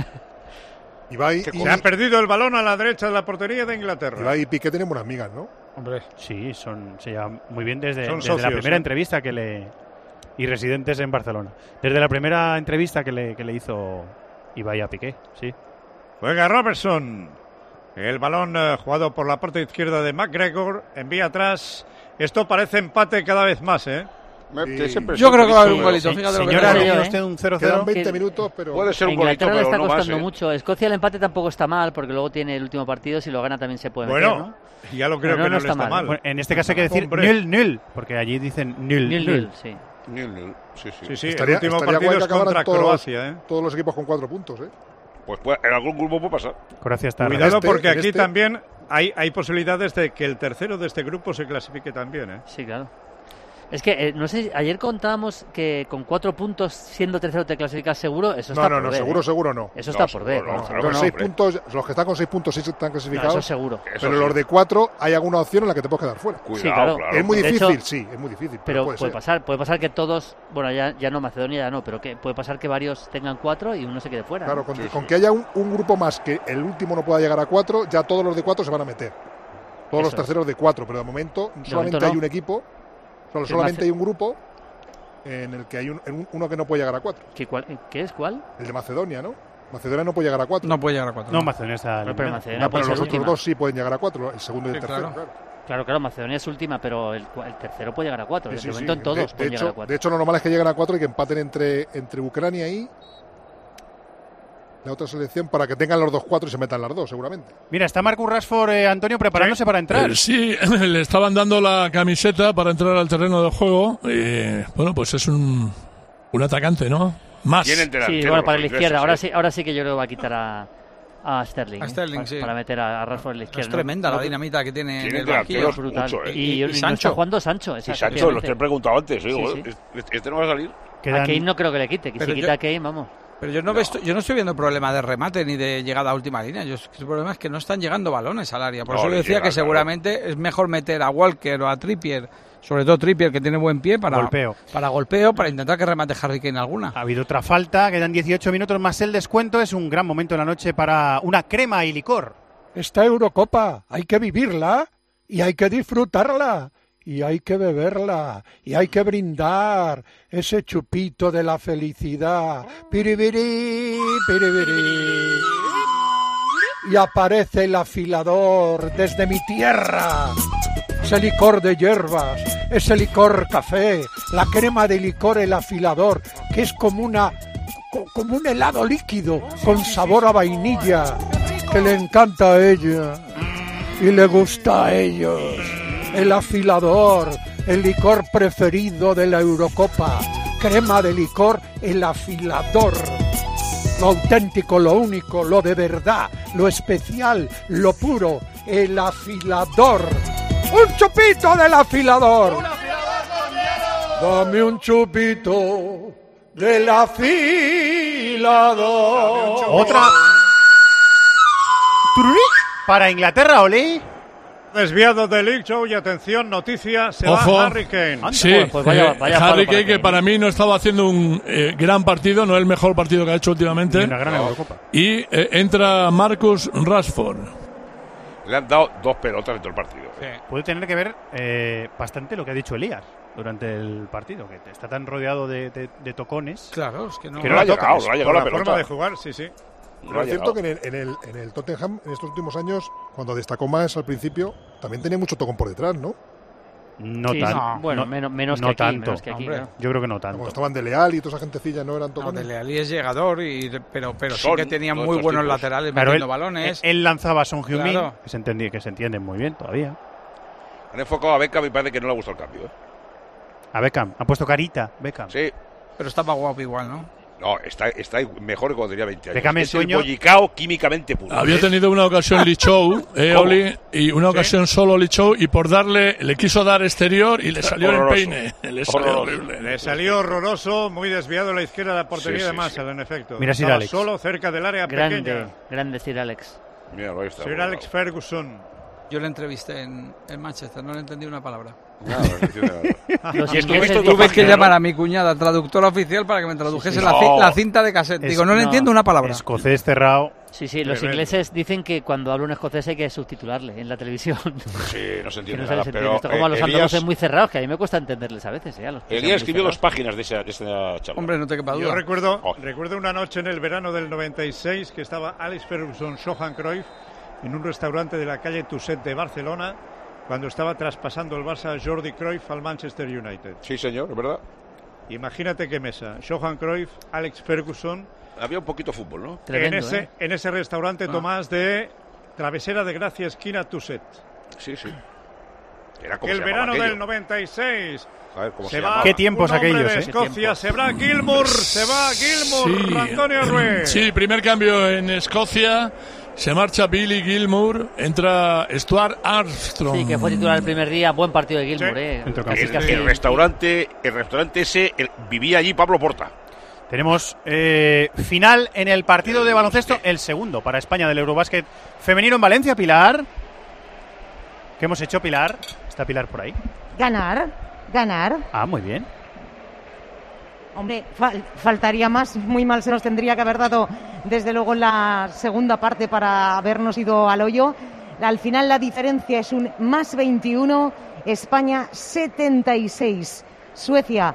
Ibai se ha perdido el balón a la derecha de la portería de Inglaterra. Ibai y Piqué tienen buenas amigas, ¿no? Hombre. Sí, se llevan muy bien desde socios, la primera entrevista y residentes en Barcelona. Desde la primera entrevista que le hizo Ibai a Piqué, sí. Juega Robertson. El balón jugado por la parte izquierda de McGregor. Envía atrás. Esto parece empate cada vez más, ¿eh? Yo creo que va a haber un golito. Fíjate señora, ¿tiene usted un 0-0? Quedan 20 minutos, pero puede ser un golito, Inglaterra le está pero no costando más, mucho. Escocia el empate tampoco está mal, porque luego tiene el último partido. Si lo gana también se puede meter, ¿no? Ya lo creo que no está mal. Bueno, en este caso hay que decir nil, porque allí dicen nil. Sí. Nil. Sí. Estaría el último partido es contra Croacia, ¿eh? Todos los equipos con 4 puntos, ¿eh? Pues en algún grupo puede pasar. Croacia está. Cuidado porque aquí también hay posibilidades de que el tercero de este grupo se clasifique también, ¿eh? Sí, claro. Es que, no sé, ayer contábamos que con 4 puntos, siendo tercero te clasificas seguro, eso está por ver. No, seguro no. Eso está por ver. Con 6 puntos, los que están con 6 puntos sí están clasificados. Eso seguro. Pero los de 4 hay alguna opción en la que te puedes quedar fuera. Cuidado, claro. Es muy difícil, hecho, es muy difícil. Pero puede pasar que todos, bueno, ya no, Macedonia ya no, pero que puede pasar que varios tengan 4 y uno se quede fuera. Claro, con que haya un grupo más que el último no pueda llegar a 4, ya todos los de 4 se van a meter. Todos los terceros de 4, pero de momento solamente hay un equipo. Solamente hay un grupo en el que hay uno que no puede llegar a 4. ¿Qué es? ¿Cuál? El de Macedonia, ¿no? Macedonia no puede llegar a 4. No puede llegar a 4. No, Macedonia está... pero Macedonia pero los otros dos sí pueden llegar a 4, el segundo y el tercero. Claro, Macedonia es última, pero el tercero puede llegar a 4. De momento en todos pueden llegar a 4. De hecho, lo normal es que lleguen a 4 y que empaten entre Ucrania y la otra selección para que tengan los 2-4 y se metan las dos, seguramente. Mira, está Marcus Rashford, Antonio, preparándose para entrar. Sí, le estaban dando la camiseta para entrar al terreno de juego. Bueno, pues es un atacante, ¿no? Más. Sí, bueno, para la izquierda. Ahora sí que yo creo que va a quitar a Sterling. A Sterling, sí. Para meter a Rashford en la izquierda. Es tremenda la dinamita que tiene en el banquillo. Es brutal. Mucho, y Sancho. no está jugando Sancho. Y Sancho, lo te he preguntado antes. Este no va a salir. A Kane no creo que le quite. Que si quita a Kane, vamos. Pero yo no estoy viendo problema de remate ni de llegada a última línea. El problema es que no están llegando balones al área. Por eso yo decía que seguramente es mejor meter a Walker o a Trippier, sobre todo Trippier, que tiene buen pie para golpeo, para intentar que remate Harry Kane alguna. Ha habido otra falta, quedan 18 minutos más el descuento. Es un gran momento en la noche para una crema y licor. esta Eurocopa hay que vivirla y hay que disfrutarla y hay que beberla y hay que brindar ese chupito de la felicidad. Piribiri, piribiri. Y aparece el afilador desde mi tierra. Ese licor de hierbas, ese licor café, la crema de licor el afilador, que es como un helado líquido con sabor a vainilla, que le encanta a ella y le gusta a ellos. El afilador, el licor preferido de la Eurocopa, crema de licor el afilador. Lo auténtico, lo único, lo de verdad, lo especial, lo puro, el afilador. ¡Un chupito del afilador! Dame un chupito del afilador. Otra. Para Inglaterra, Oli. Desviado del League Show y atención, noticia, se Ojo. va Harry Kane. Sí, Harry Kane, que para mí no estaba haciendo un gran partido, no es el mejor partido que ha hecho últimamente. Y una gran Eurocopa. Y entra Marcus Rashford. Le han dado 2 pelotas en todo el partido. Puede tener que ver bastante lo que ha dicho Elías durante el partido, que está tan rodeado de tocones. Claro, es que no la toca. No ha llegado la pelota. Forma de jugar, sí. Pero es cierto que en el Tottenham, en estos últimos años, cuando destacó más al principio, también tenía mucho tocón por detrás, ¿no? No Sí, tanto. no, bueno, menos no que aquí, tanto. menos que aquí, ¿no? Yo creo que no tanto. Cuando estaban De Leal y toda esa gentecilla no eran No, tocones. Dele Alli es llegador, pero sí Son que tenía todos muy estos buenos tipos. laterales Claro, metiendo balones. él lanzaba a Son Heung-min, Claro. que se entienden muy bien todavía. Han enfocado a Beckham y parece que no le ha gustado el cambio. A Beckham, ha puesto carita, Beckham. Sí. Pero estaba guapo igual, ¿no? No, está mejor que cuando tenía 20 años. Beckham Es el sueño- el bollicao químicamente puro. Había tenido una ocasión Lee Chow, Oli, y una ocasión solo Lee Chow, y por le quiso dar exterior y le salió Horroroso. el peine. Le salió horrible. Le salió horroroso, muy desviado a la izquierda de la portería de Marshall, en efecto. Mira Sir Estaba Alex. solo cerca del área pequeña. Grande Sir Alex. Mira, ahí está. Sir Alex Ferguson. Yo le entrevisté en Manchester, no le entendí una palabra. Los Y es que ingleses esto Tuve dicen que ¿no? llamar a mi cuñada, traductora oficial, para que me tradujese Sí. la cinta de cassette. Es- Digo, no le entiendo una palabra. Escocés cerrado. Sí, los ingleses dicen que cuando habla un escocés hay que subtitularle en la televisión. Sí, no se Que entiende no se nada. les entiende. Pero Esto como a los andaluces Elías, muy cerrados, que a mí me cuesta entenderles a veces. A los que sean muy Elías escribió 2 cerrados. páginas de esa charla. Hombre, no te quepa Yo duda. recuerdo una noche en el verano del 96 que estaba Alex Ferguson, Johan Cruyff, en un restaurante de la calle Tuset de Barcelona, cuando estaba traspasando el Barça a Jordi Cruyff al Manchester United. Sí, señor, es verdad. Imagínate qué mesa. Johan Cruyff, Alex Ferguson. Había un poquito de fútbol, ¿no? Tremendo, en ese restaurante, Tomás, de Travesera de Gracia, esquina Tuset. Sí. Era como El se llamaba verano aquello. del 96. A ver, ¿cómo Se se va llamaba? Qué tiempos un hombre aquellos, de ¿eh? Escocia, se va Gilmour, Antonio Ruiz. Sí, primer cambio en Escocia. Se marcha Billy Gilmour, entra Stuart Armstrong. Sí, que fue titular el primer día. Buen partido de Gilmour, Sí. El restaurante ese, vivía allí Pablo Porta. Tenemos final en el partido de baloncesto, el segundo para España del Eurobásquet femenino en Valencia. Pilar, ¿qué hemos hecho, Pilar? ¿Está Pilar por ahí? Ganar. Ah, muy bien. Hombre, faltaría más. Muy mal se nos tendría que haber dado, desde luego, en la segunda parte para habernos ido al hoyo. Al final la diferencia es un más 21, España 76, Suecia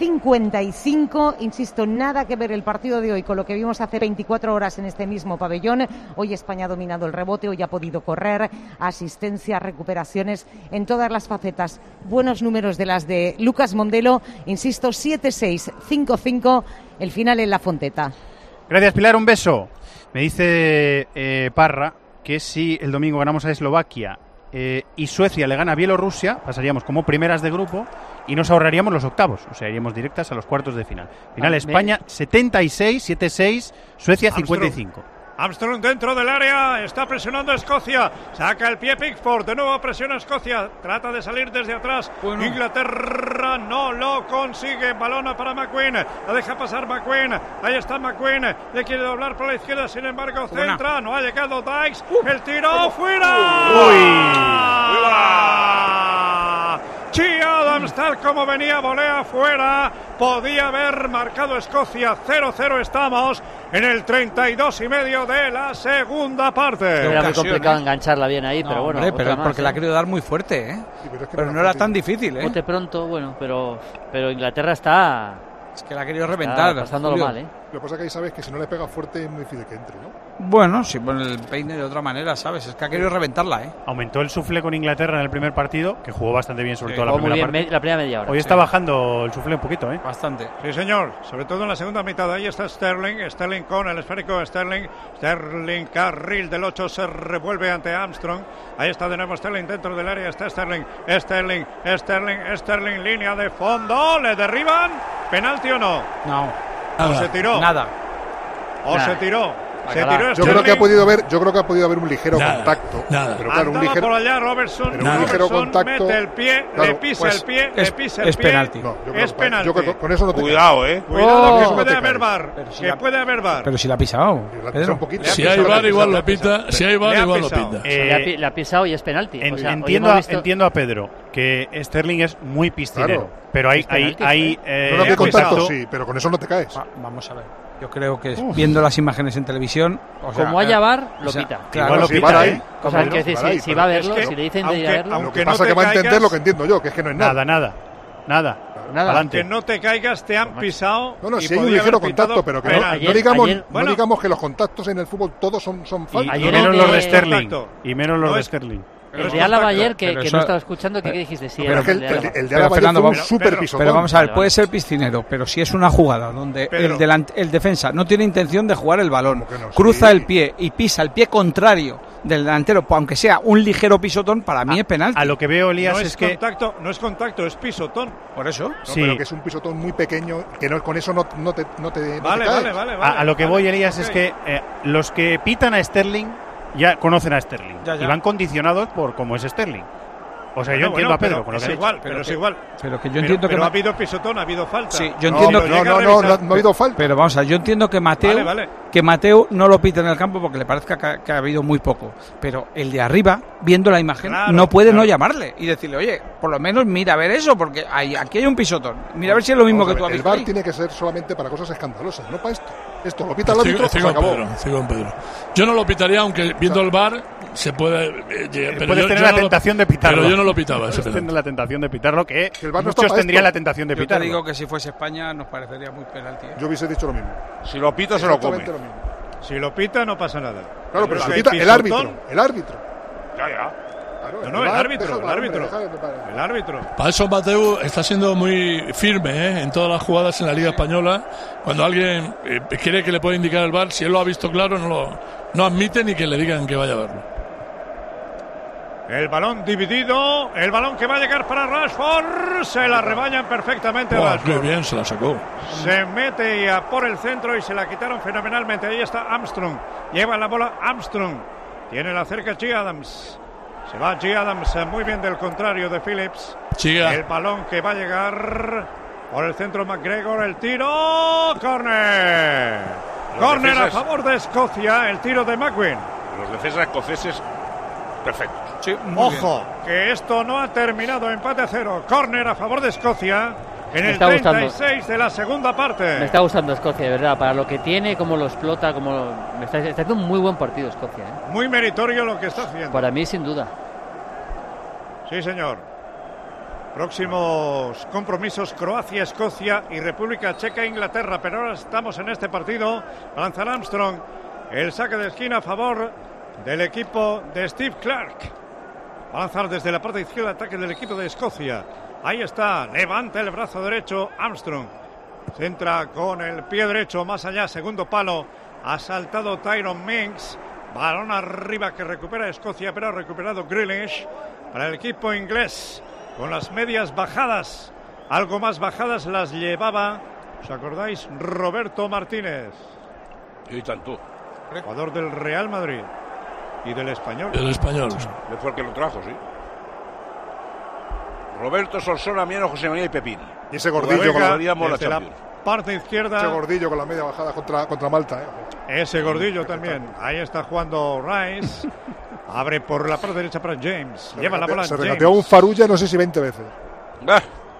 55. Insisto, nada que ver el partido de hoy con lo que vimos hace 24 horas en este mismo pabellón. Hoy España ha dominado el rebote, hoy ha podido correr, asistencia, recuperaciones en todas las facetas. Buenos números de las de Lucas Mondelo. Insisto, 7-6, 5-5, el final en la Fonteta. Gracias, Pilar, un beso. Me dice Parra que si el domingo ganamos a Eslovaquia y Suecia le gana a Bielorrusia, pasaríamos como primeras de grupo y nos ahorraríamos los octavos, o sea, iríamos directas a los cuartos de final. Final España 76, 7-6, Suecia 55. Armstrong dentro del área, está presionando a Escocia, saca el pie Pickford, de nuevo presiona a Escocia, trata de salir desde atrás, Inglaterra no lo consigue, balona para McQueen, la deja pasar McQueen, ahí está McQueen, le quiere doblar por la izquierda, sin embargo centra, no ha llegado Dykes, el tiro fuera. Chi Adams tal como venía, volea afuera. Podía haber marcado Escocia. 0-0 estamos en el 32,5 de la segunda parte. Era muy complicado engancharla bien ahí, pero bueno. Hombre, pero porque la ha querido dar muy fuerte, ¿eh? Sí, pero es que pero no era tan difícil, ¿eh? Bote pronto, bueno, pero Inglaterra está... Es que la ha querido reventar. Pasándolo mal, ¿eh? Lo que pasa es que ahí sabes que si no le pega fuerte es muy difícil que entre, ¿no? Bueno, si pone el peine de otra manera, ¿sabes? Es que ha querido reventarla, ¿eh? Aumentó el suflé con Inglaterra en el primer partido, que jugó bastante bien, sobre todo la Jugó muy primera bien parte. la primera media hora. Hoy está bajando el suflé un poquito, ¿eh? Bastante. Sí, señor. Sobre todo en la segunda mitad. Ahí está Sterling con el esférico Sterling, carril del 8, se revuelve ante Armstrong. Ahí está de nuevo Sterling dentro del área. Está Sterling, línea de fondo. ¿Le derriban? ¿Penalti o no? No. ¿O se tiró? Nada. Se tiró. Se tiró yo creo que ha podido haber un ligero contacto. Pero claro, andaba por allá Robertson, un ligero contacto. mete el pie, claro, le pisa pues el pie, es penalti. No, es penalti. Yo creo que con eso no te Cuidado, Cuidado, que no puede te haber caes. VAR. Que puede haber VAR. Pero si la ha pisado. un poquito. Si hay VAR igual lo pita. Si hay VAR igual lo pita. Le ha pisado y es penalti. O sea, entiendo a Pedro que Sterling es muy piscinero. Claro. Pero hay no que contacto sí, pero con eso no te caes. Vamos a ver. Yo creo que viendo las imágenes en televisión, o sea, como haya VAR, lo pita. Claro, lo pita, ¿eh? O sea, si va a verlo, si le dicen de ir a verlo. Lo que pasa es que va a entender lo que entiendo yo, que es que no es nada. Nada. Que no te caigas, te han pisado. No, si hay un ligero contacto, pero que no digamos que los contactos en el fútbol todos son falsos. Y menos los de Sterling. Y menos los de Sterling. El de Álava ayer, que no estaba escuchando, ¿qué dijiste? Sí, pero el de Álava fue un súper pisotón. Pero vamos a ver, puede ser piscinero, pero si es una jugada donde el defensa no tiene intención de jugar el balón, cruza el pie y pisa el pie contrario del delantero, aunque sea un ligero pisotón, para mí es penalti. A lo que veo, Elías, es que... No es contacto, es pisotón. Por eso. No, pero que es un pisotón muy pequeño, que con eso no te Vale. A lo que voy, Elías, es que los que pitan a Sterling ya conocen a Sterling y van condicionados por cómo es Sterling. O sea, yo entiendo a Pedro con lo que ha igual, pero es igual. Pero que yo entiendo que ha habido pisotón, ha habido falta. Sí, yo entiendo no ha habido falta. Pero vamos a ver, yo entiendo que Mateo no lo pita en el campo porque le parece que ha habido muy poco. Pero el de arriba, viendo la imagen, no puede no llamarle y decirle, oye, por lo menos mira a ver eso, porque aquí hay un pisotón. Mira a ver si es lo mismo que tú has visto. El VAR tiene que ser solamente para cosas escandalosas, no para esto. Esto lo pita el árbitro, se acabó. Sigo con Pedro. Yo no lo pitaría, aunque viendo el VAR se puede... puedes tener la tentación de pitarlo. Pero yo no lo pitaba. Puedes tener la tentación de pitarlo, que el VAR muchos tendrían la tentación de pitarlo. Yo te digo que si fuese España nos parecería muy penalti. Yo hubiese dicho lo mismo. Si lo pita, se lo come. Si lo pita, no pasa nada. Claro, pero si pita el árbitro. Ya. No, el árbitro. Para eso Mateu está siendo muy firme en todas las jugadas en la Liga Española. Cuando alguien quiere que le pueda indicar el VAR, si él lo ha visto claro, no admite ni que le digan que vaya a verlo. El balón dividido, el balón que va a llegar para Rashford, se la rebañan perfectamente Rashford. Qué bien se la sacó. Se mete por el centro y se la quitaron fenomenalmente. Ahí está Armstrong, lleva la bola Armstrong, tiene la cerca G. Adams. Se va G. Adams, muy bien del contrario de Phillips. Chiga. El balón que va a llegar por el centro McGregor, el tiro, córner. Córner a favor de Escocia, el tiro de McGuinn. Los defensas escoceses, perfectos. Sí, ojo, que esto no ha terminado, empate a 0. Córner a favor de Escocia en el 36 de la segunda parte. Me está gustando Escocia, de verdad, para lo que tiene, cómo lo explota, está haciendo un muy buen partido Escocia. Muy meritorio lo que está haciendo. Para mí, sin duda. Sí, señor. Próximos compromisos: Croacia, Escocia y República Checa, Inglaterra. Pero ahora estamos en este partido. Lanza Armstrong. El saque de esquina a favor del equipo de Steve Clarke. Va a lanzar desde la parte izquierda, ataque del equipo de Escocia. Ahí está, levanta el brazo derecho Armstrong. Centra con el pie derecho, más allá, segundo palo. Ha saltado Tyrone Mings. Balón arriba que recupera Escocia, pero ha recuperado Grealish para el equipo inglés. Con las medias bajadas, algo más bajadas las llevaba, ¿os acordáis? Roberto Martínez. Y tanto. Jugador del Real Madrid y del Español. El Español. Le fue el que lo trajo, sí. Roberto, Solsona, Miano, José María y Pepín. Y ese gordillo con la parte izquierda. Ese gordillo con la media bajada contra Malta. Ese gordillo también. Ahí está jugando Rice. Abre por la parte derecha para James. Lleva la bola Se James. regateó un Farulla, no sé si 20 veces.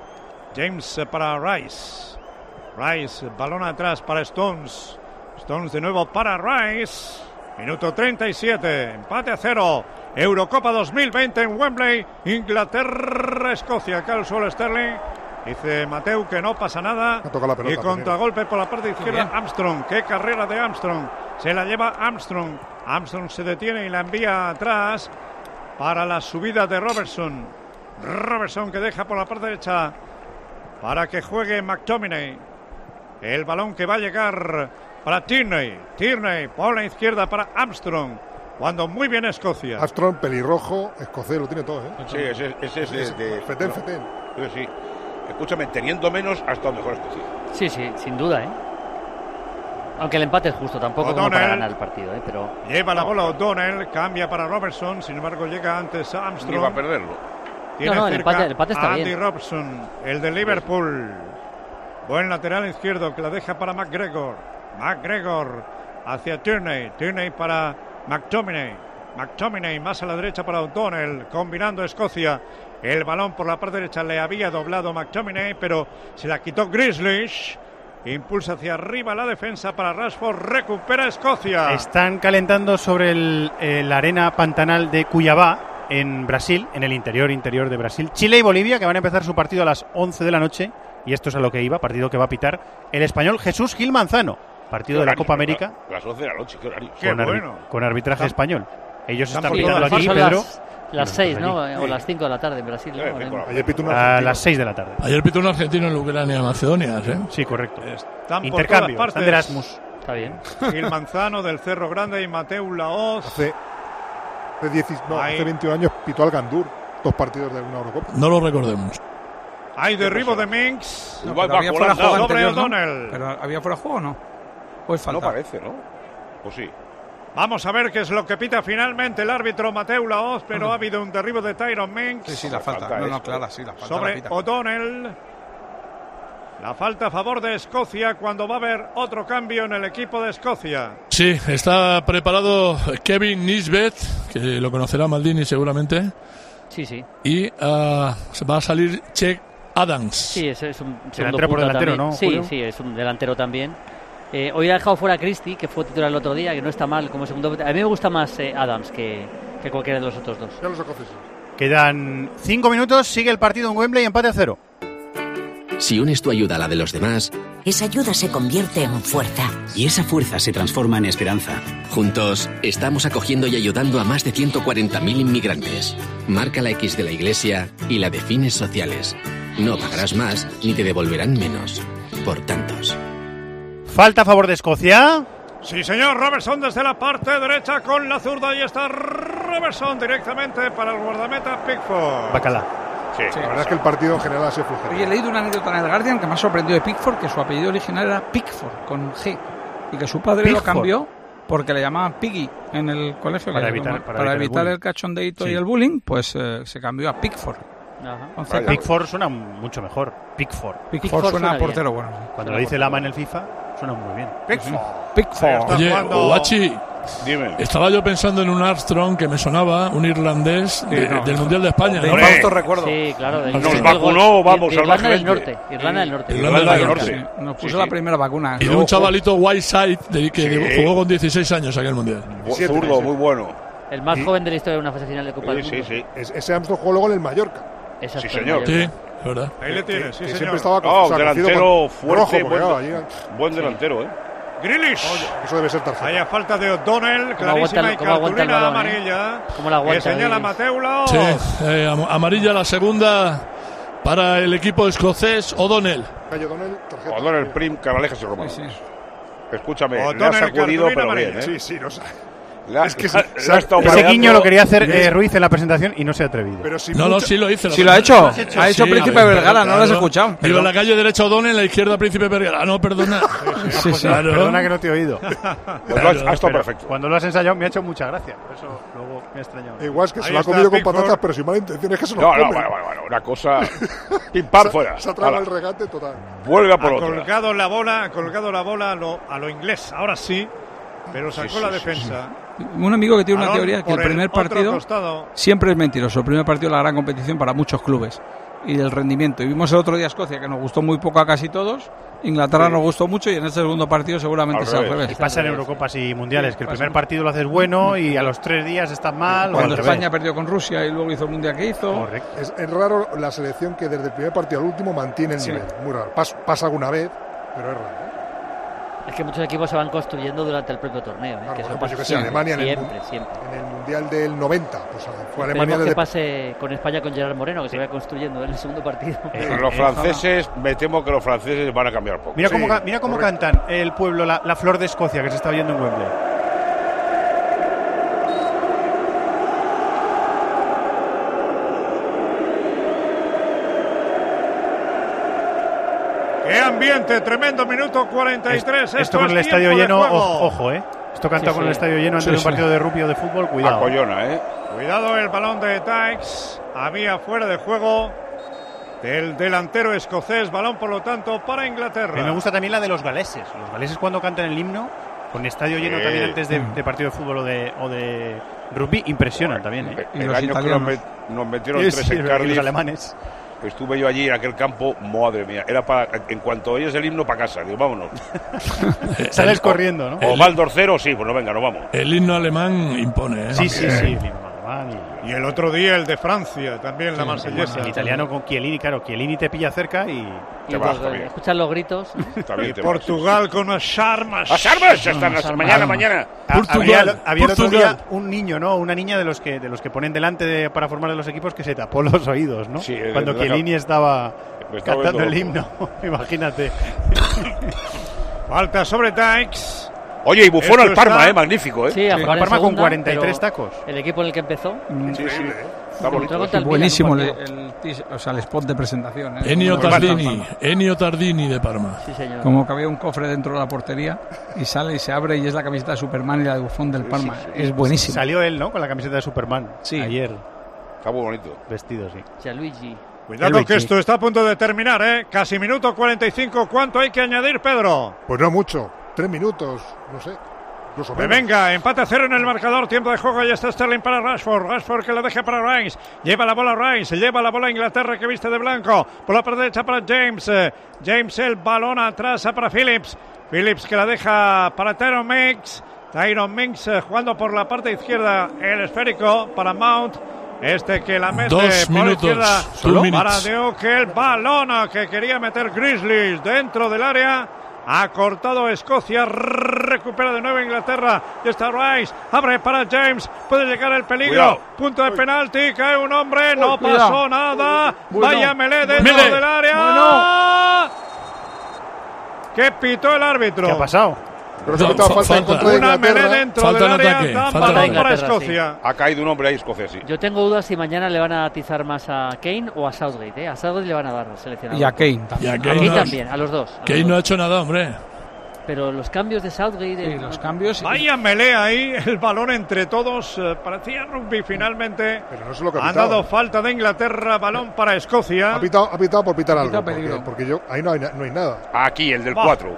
James para Rice. Rice, balón atrás para Stones. Stones de nuevo para Rice. Minuto 37, empate a 0. Eurocopa 2020 en Wembley. Inglaterra-Escocia. Cae al suelo Sterling. Dice Mateu que no pasa nada. Y contragolpe por la parte izquierda Armstrong. Qué carrera de Armstrong. Se la lleva Armstrong. Armstrong se detiene y la envía atrás para la subida de Robertson. Robertson que deja por la parte derecha para que juegue McTominay. El balón que va a llegar para Tierney. Tierney por la izquierda para Armstrong. Cuando muy bien Escocia. Armstrong, pelirrojo, escocés, lo tiene todo, ¿eh? Sí, ese es de... Feten. Sí. Escúchame, teniendo menos ha estado mejor Escocia. Sí, sin duda, ¿eh? Aunque el empate es justo, tampoco como para ganar el partido, ¿eh? Pero... Lleva la bola O'Donnell, cambia para Robertson, sin embargo llega antes a Armstrong. Ni va a perderlo. Tiene el empate está Andy bien. Robertson, el de Liverpool. Buen lateral izquierdo que la deja para McGregor. McGregor hacia Tierney. Tierney para McTominay. McTominay más a la derecha para O'Donnell, combinando Escocia. El balón por la parte derecha le había doblado McTominay, pero se la quitó Grealish. Impulsa hacia arriba la defensa para Rashford. Recupera Escocia. Están calentando sobre la arena pantanal de Cuiabá, en Brasil, en el interior de Brasil. Chile y Bolivia, que van a empezar su partido a las 11 de la noche. Y esto es a lo que iba, partido que va a pitar el español Jesús Gil Manzano. Partido de la Copa América. A las 11 de la noche, qué horario. Con arbitraje español. Ellos están pitando pitando aquí, Pedro. Las 6, ¿no? O las 5 de la tarde en Brasil. ¿No? A las 6 de la tarde. Ayer pitó un argentino en Ucrania, Macedonia, ¿eh? Sí, correcto. Están intercambio, por están de Erasmus. Está bien. Gil Manzano del Cerro Grande y Mateu Laoz. Hace 21 años pitó al Gandur 2 partidos de una Eurocopa. No lo recordemos. Hay derribo de Minks. No, había fuera juego sobre anterior, O'Donnell. ¿no? Pero había fuera juego o no. ¿O es falta? No parece, ¿no? Pues sí. Vamos a ver qué es lo que pita finalmente el árbitro Mateu Laoz, pero ha habido un derribo de Tyron Minks. Sí, la falta. No, clara, sí, la falta. Sobre O'Donnell. La falta a favor de Escocia cuando va a haber otro cambio en el equipo de Escocia. Sí, está preparado Kevin Nisbet, que lo conocerá Maldini seguramente. Sí. Y va a salir Che Adams. Sí, ese es un delantero por delantero, ¿no? Sí, es un delantero también. Hoy ha dejado fuera a Christie, que fue titular el otro día, que no está mal como segundo. A mí me gusta más Adams que cualquiera de los otros dos. Ya los escoceses. Quedan 5 minutos, sigue el partido en Wembley, empate a 0. Si unes tu ayuda a la de los demás, esa ayuda se convierte en fuerza. Y esa fuerza se transforma en esperanza. Juntos, estamos acogiendo y ayudando a más de 140.000 inmigrantes. Marca la X de la Iglesia y la de fines sociales. No pagarás más ni te devolverán menos. Por tantos. Falta a favor de Escocia. Sí, señor. Robertson desde la parte derecha con la zurda. Y está Robertson directamente para el guardameta Pickford. Bacala. Sí, la verdad es que el partido en general ha sido flojero. Oye, he leído una anécdota en el Guardian que me ha sorprendido de Pickford, que su apellido original era Pickford, con G, y que su padre lo cambió porque le llamaban Piggy en el colegio. Para evitar el cachondeito y el bullying, pues se cambió a Pickford. Pickford suena mucho mejor. Pickford suena a portero bueno. Cuando lo dice Lama en el FIFA, suena muy bien. Pickford. Oye, Oachi, estaba yo pensando en un Armstrong que me sonaba, un irlandés del Mundial de España. De infausto recuerdo. Sí, claro. Nos vacunó, vamos, Irlanda del Norte. Irlanda del Norte. Nos puso la primera vacuna. Y de un chavalito Whiteside que jugó con 16 años aquel Mundial. Zurdo, muy bueno. El más joven de la historia de una fase final de Copa del Mundo. Sí. Ese Armstrong jugó luego en el Mallorca. Sí, señor. Sí, verdad. Ahí le tienes, sí, señor. Siempre estaba delantero fuerte, rojo, buen delantero, Grealish. Eso debe ser tarjeta. Hay a falta de O'Donnell, clarísima y cartulina amarilla. Que señala Mateu Laoz. Sí, amarilla la segunda para el equipo escocés. O'Donnell. O'Donnell, Prim, Canalejas y Romano. Sí. Escúchame, le ha sacudido, pero bien, ¿eh? Sí, no sé. Es que ese guiño lo quería hacer Ruiz en la presentación y no se ha atrevido. Pero si sí lo hizo. Sí lo ha hecho. Ha hecho Príncipe Vergara, no lo has escuchado. Digo, en la calle derecha O'Donnell, en la izquierda Príncipe Vergara. No, perdona. Claro. Perdona que no te he oído. Pues ha estado perfecto. Cuando lo has ensayado me ha hecho mucha gracia. Por eso luego me ha extrañado. Igual es que se lo ha comido con patatas, pero sin mala intención. Es que se lo come. Bueno, una cosa. Pim pam fuera. Se ha tragado el regate total. Vuelve por otro. Ha colgado la bola a lo inglés. Ahora sí. Pero sacó la defensa. Un amigo que tiene una teoría que el primer partido siempre es mentiroso. El primer partido es la gran competición para muchos clubes. y el rendimiento. Y vimos el otro día Escocia, que nos gustó muy poco a casi todos. Inglaterra nos gustó mucho y en este segundo partido seguramente sea al revés. Y pasa en Eurocopas y Mundiales, que el primer partido lo haces bueno y a los 3 días estás mal. Cuando España perdió con Rusia y luego hizo el Mundial que hizo. Correcto. Es raro la selección que desde el primer partido al último mantiene el nivel. Muy raro. Pasa alguna vez, pero es raro. Es que muchos equipos se van construyendo durante el propio torneo. Claro, que eso pues pasa Alemania siempre. En el Mundial del 90, pues fue Alemania. Esperemos que pase con España con Gerard Moreno, que se vaya construyendo en el segundo partido. Los franceses, me temo que los franceses van a cambiar poco. Mira cómo cantan el pueblo, la flor de Escocia, que se está viendo en Wembley. ¡Qué ambiente! Tremendo minuto 43. Esto con el estadio lleno, ojo, Esto canta con el estadio lleno antes de un partido de rugby o de fútbol, cuidado. Acollona, Cuidado el balón de Dykes. Había fuera de juego del delantero escocés. Balón, por lo tanto, para Inglaterra. A mí me gusta también la de los galeses. Los galeses cuando cantan el himno, con estadio lleno también antes de partido de fútbol o de rugby, impresionan también. El año que nos metieron 3 en Cardiff. Los alemanes. Estuve yo allí en aquel campo, madre mía, era en cuanto oyes el himno para casa, digo, vámonos. Sales corriendo, ¿no? O Baldor 0, sí, pues no, venga, nos vamos. El himno alemán impone, Sí, el himno alemán. Y el otro día el de Francia, también la marsellesa. El italiano con Chiellini, claro, Chiellini te pilla cerca y te vas también. Escuchas los gritos. Y Portugal con unas armas. ¡Las armas! Están mañana. Había el otro día un niño, ¿no? Una niña de los que ponen delante para formar los equipos que se tapó los oídos, ¿no? Sí, cuando Chiellini estaba cantando el himno. Imagínate. Falta sobre Dykes. Oye, y Buffon al Parma, magnífico, Sí, a jugar Parma segunda, con 43 tacos. El equipo en el que empezó. Sí. Está bonito. Buenísimo el spot de presentación. Ennio Tardini de Parma. Sí, señor. Como que había un cofre dentro de la portería y sale y se abre y es la camiseta de Superman y la de Buffon del Parma. Es buenísimo. Salió él, ¿no? Con la camiseta de Superman. Sí. Ayer. Está muy bonito. Vestido, sí. Gianluigi. Cuidado que esto está a punto de terminar, Casi minuto 45. ¿Cuánto hay que añadir, Pedro? Pues no mucho. 3 minutos, no sé. Venga, empate a 0 en el marcador, tiempo de juego, ya está Sterling para Rashford que la deja para Rice, lleva la bola Rice, lleva la bola Inglaterra que viste de blanco, por la parte derecha para James el balón atrás para Phillips que la deja para Tyrone Mings jugando por la parte izquierda, el esférico para Mount, que la mete 2 por la izquierda para que el balón que quería meter Grizzlies dentro del área. Ha cortado Escocia, recupera de nuevo Inglaterra. Y está Rice, abre para James, puede llegar el peligro. Cuidado. Punto de penalti, cae un hombre, no pasó nada. Vaya Melé dentro del área. ¿Qué pitó el árbitro? ¿Qué ha pasado? Una Melé dentro del área, balón para Escocia. Ha caído un hombre ahí, Escocia, sí. Yo tengo dudas si mañana le van a atizar más a Kane o a Southgate. A Southgate le van a dar seleccionado. Y a Kane también. A Kane también, a los dos. Kane no ha hecho nada, hombre. Pero los cambios de Southgate... los cambios... Vaya Melé ahí, el balón entre todos. Parecía rugby finalmente. Pero no es lo que ha dado falta de Inglaterra, balón para Escocia. Ha pitado por pitar algo. Porque ahí no hay nada. Aquí, el del 4.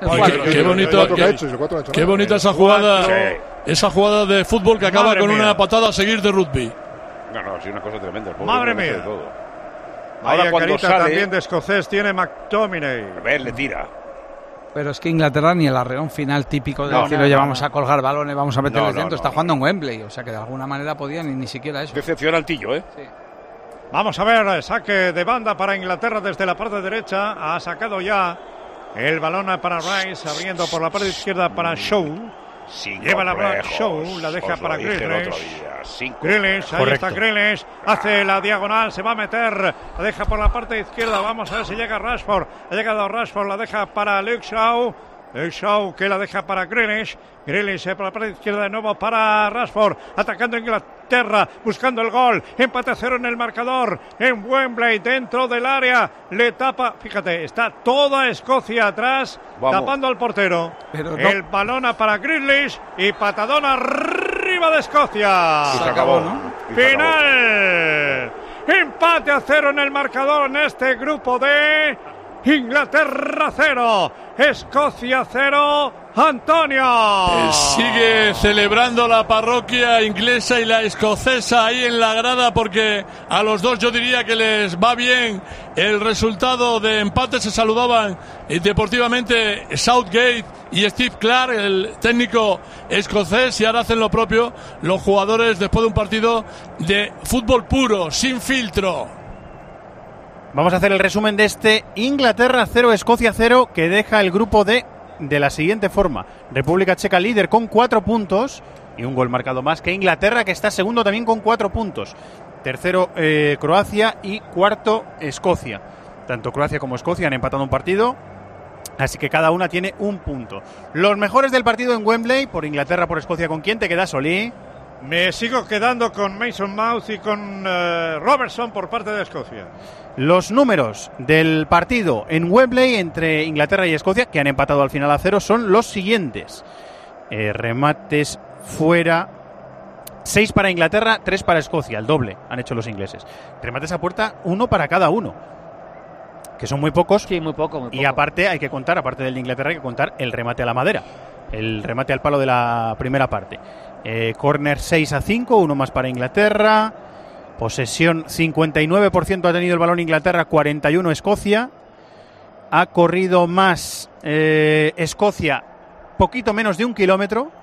Qué bonita esa jugada. Esa jugada de fútbol que acaba con una patada a seguir de rugby. No, sí, una cosa tremenda. Madre mía. Ahora cuando carita sale, también de escocés tiene McTominay. A ver, le tira. Pero es que Inglaterra ni el arreón final típico de decir, oye, vamos a colgar balones, vamos a meterles dentro, está jugando en Wembley, o sea que de alguna manera podían ni siquiera eso. Decepcionantillo, Sí. Vamos a ver, saque de banda para Inglaterra desde la parte derecha, ha sacado ya el balón para Rice, abriendo por la parte izquierda para Shaw. Lleva la bola Shaw, la deja para Grealish, ahí está Grealish, hace la diagonal, se va a meter, la deja por la parte izquierda, vamos a ver si llega Rashford, ha llegado Rashford, la deja para Luke Shaw que la deja para Grealish por la parte izquierda de nuevo para Rashford, atacando Inglaterra, buscando el gol, empate a 0 en el marcador, en Wembley, dentro del área, le tapa, fíjate, está toda Escocia atrás, tapando al portero, el balón para Grealish y patadón arriba de Escocia. Y se acabó, ¿no? Final, empate a 0 en el marcador en este grupo de Inglaterra 0, Escocia 0, Antonio. Sigue celebrando la parroquia inglesa y la escocesa ahí en la grada porque a los dos yo diría que les va bien el resultado de empate. Se saludaban deportivamente Southgate y Steve Clarke, el técnico escocés, y ahora hacen lo propio los jugadores después de un partido de fútbol puro, sin filtro. Vamos a hacer el resumen de este Inglaterra 0, Escocia 0, que deja el grupo D de la siguiente forma: República Checa líder con 4 puntos y un gol marcado más que Inglaterra, que está segundo también con 4 puntos. Tercero Croacia y cuarto Escocia. Tanto Croacia como Escocia han empatado un partido, así que cada una tiene un punto. Los mejores del partido en Wembley, por Inglaterra, por Escocia, ¿con quién te quedas, Solí? Me sigo quedando con Mason Mount y con Robertson por parte de Escocia. Los números del partido en Wembley entre Inglaterra y Escocia, que han empatado al final a 0, son los siguientes. Remates fuera: 6 para Inglaterra, 3 para Escocia, el doble han hecho los ingleses. Remates a puerta, 1 para cada uno, que son muy pocos. Sí, muy poco. Y aparte hay que contar, aparte del de Inglaterra, hay que contar el remate a la madera, el remate al palo de la primera parte. Corner 6-5, 1 más para Inglaterra. Posesión 59% ha tenido el balón Inglaterra, 41 Escocia. Ha corrido más Escocia, poquito menos de 1 kilómetro.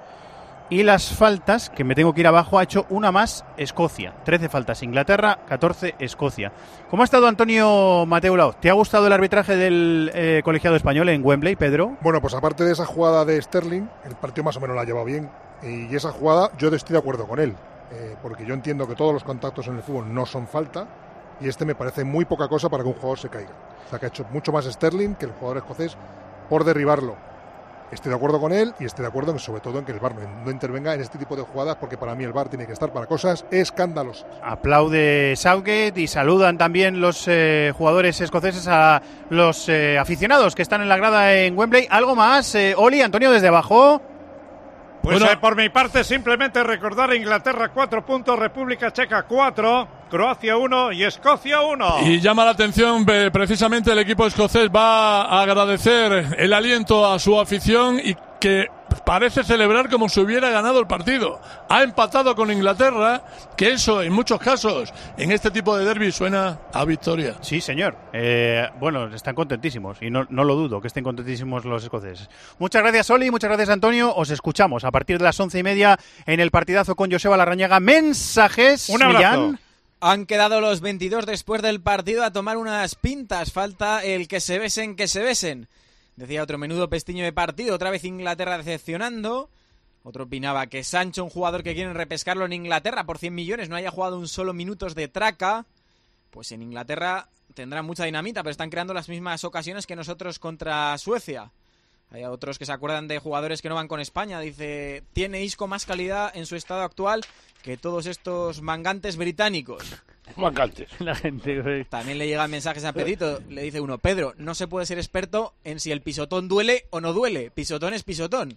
Y las faltas, que me tengo que ir abajo, ha hecho una más Escocia. 13 faltas Inglaterra, 14 Escocia. ¿Cómo ha estado Antonio Mateu Laoz? ¿Te ha gustado el arbitraje del colegiado español en Wembley, Pedro? Bueno, pues aparte de esa jugada de Sterling, el partido más o menos la ha llevado bien. Y esa jugada yo estoy de acuerdo con él, porque yo entiendo que todos los contactos en el fútbol no son falta, y este me parece muy poca cosa para que un jugador se caiga. O sea, que ha hecho mucho más Sterling que el jugador escocés por derribarlo. Estoy de acuerdo con él y estoy de acuerdo sobre todo en que el VAR no intervenga en este tipo de jugadas, porque para mí el VAR tiene que estar para cosas escandalosas. Aplaude Southgate y saludan también los jugadores escoceses a los aficionados que están en la grada en Wembley. ¿Algo más, Oli, Antonio, desde abajo? Pues bueno, por mi parte simplemente recordar: Inglaterra 4 puntos, República Checa 4, Croacia 1 y Escocia 1. Y llama la atención, precisamente el equipo escocés va a agradecer el aliento a su afición y que parece celebrar como si hubiera ganado el partido. Ha empatado con Inglaterra, que eso en muchos casos en este tipo de derbi suena a victoria. Sí, señor. Bueno, están contentísimos y no lo dudo que estén contentísimos los escoceses. Muchas gracias, Oli, muchas gracias, Antonio. Os escuchamos a partir de las 11:30 en el partidazo con Joseba Larrañaga. Mensajes, un abrazo. Millán. Han quedado los 22 después del partido a tomar unas pintas. Falta el que se besen, que se besen. Decía otro: menudo pestiño de partido. Otra vez Inglaterra decepcionando. Otro opinaba que Sancho, un jugador que quieren repescarlo en Inglaterra por 100 millones, no haya jugado un solo minutos de traca. Pues en Inglaterra tendrán mucha dinamita, pero están creando las mismas ocasiones que nosotros contra Suecia. Hay otros que se acuerdan de jugadores que no van con España. Dice: tiene Isco más calidad en su estado actual que todos estos mangantes británicos. Mangantes. La gente. También le llegan mensajes a Pedrito. Le dice uno: Pedro, no se puede ser experto en si el pisotón duele o no duele. Pisotón es pisotón.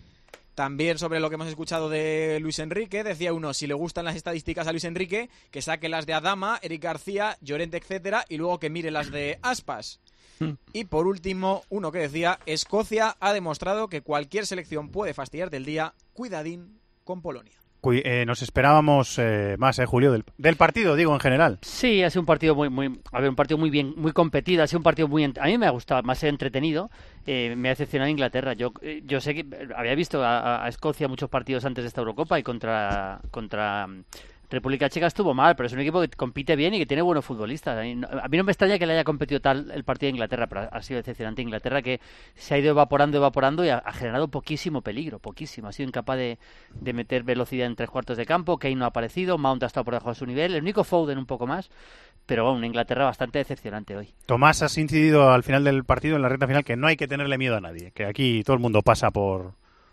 También sobre lo que hemos escuchado de Luis Enrique, decía uno: si le gustan las estadísticas a Luis Enrique, que saque las de Adama, Eric García, Llorente, etcétera, y luego que mire las de Aspas. Y por último, uno que decía: Escocia ha demostrado que cualquier selección puede fastidiarte el día. Cuidadín con Polonia. Nos esperábamos más, Julio, del partido, digo, en general. Sí, ha sido un partido un partido muy bien, muy competido. Ha sido un partido a mí me ha gustado, más entretenido. Me ha decepcionado Inglaterra. Yo sé que había visto a Escocia muchos partidos antes de esta Eurocopa y contra República Checa estuvo mal, pero es un equipo que compite bien y que tiene buenos futbolistas. A mí no me extraña que le haya competido tal el partido de Inglaterra, pero ha sido decepcionante. Inglaterra, que se ha ido evaporando y ha generado poquísimo peligro, poquísimo. Ha sido incapaz de meter velocidad en 3/4 de campo. Kane no ha aparecido, Mount ha estado por debajo de su nivel, el único Foden un poco más, pero bueno, una Inglaterra bastante decepcionante hoy. Tomás, has incidido al final del partido, en la recta final, que no hay que tenerle miedo a nadie, que aquí todo el mundo pasa por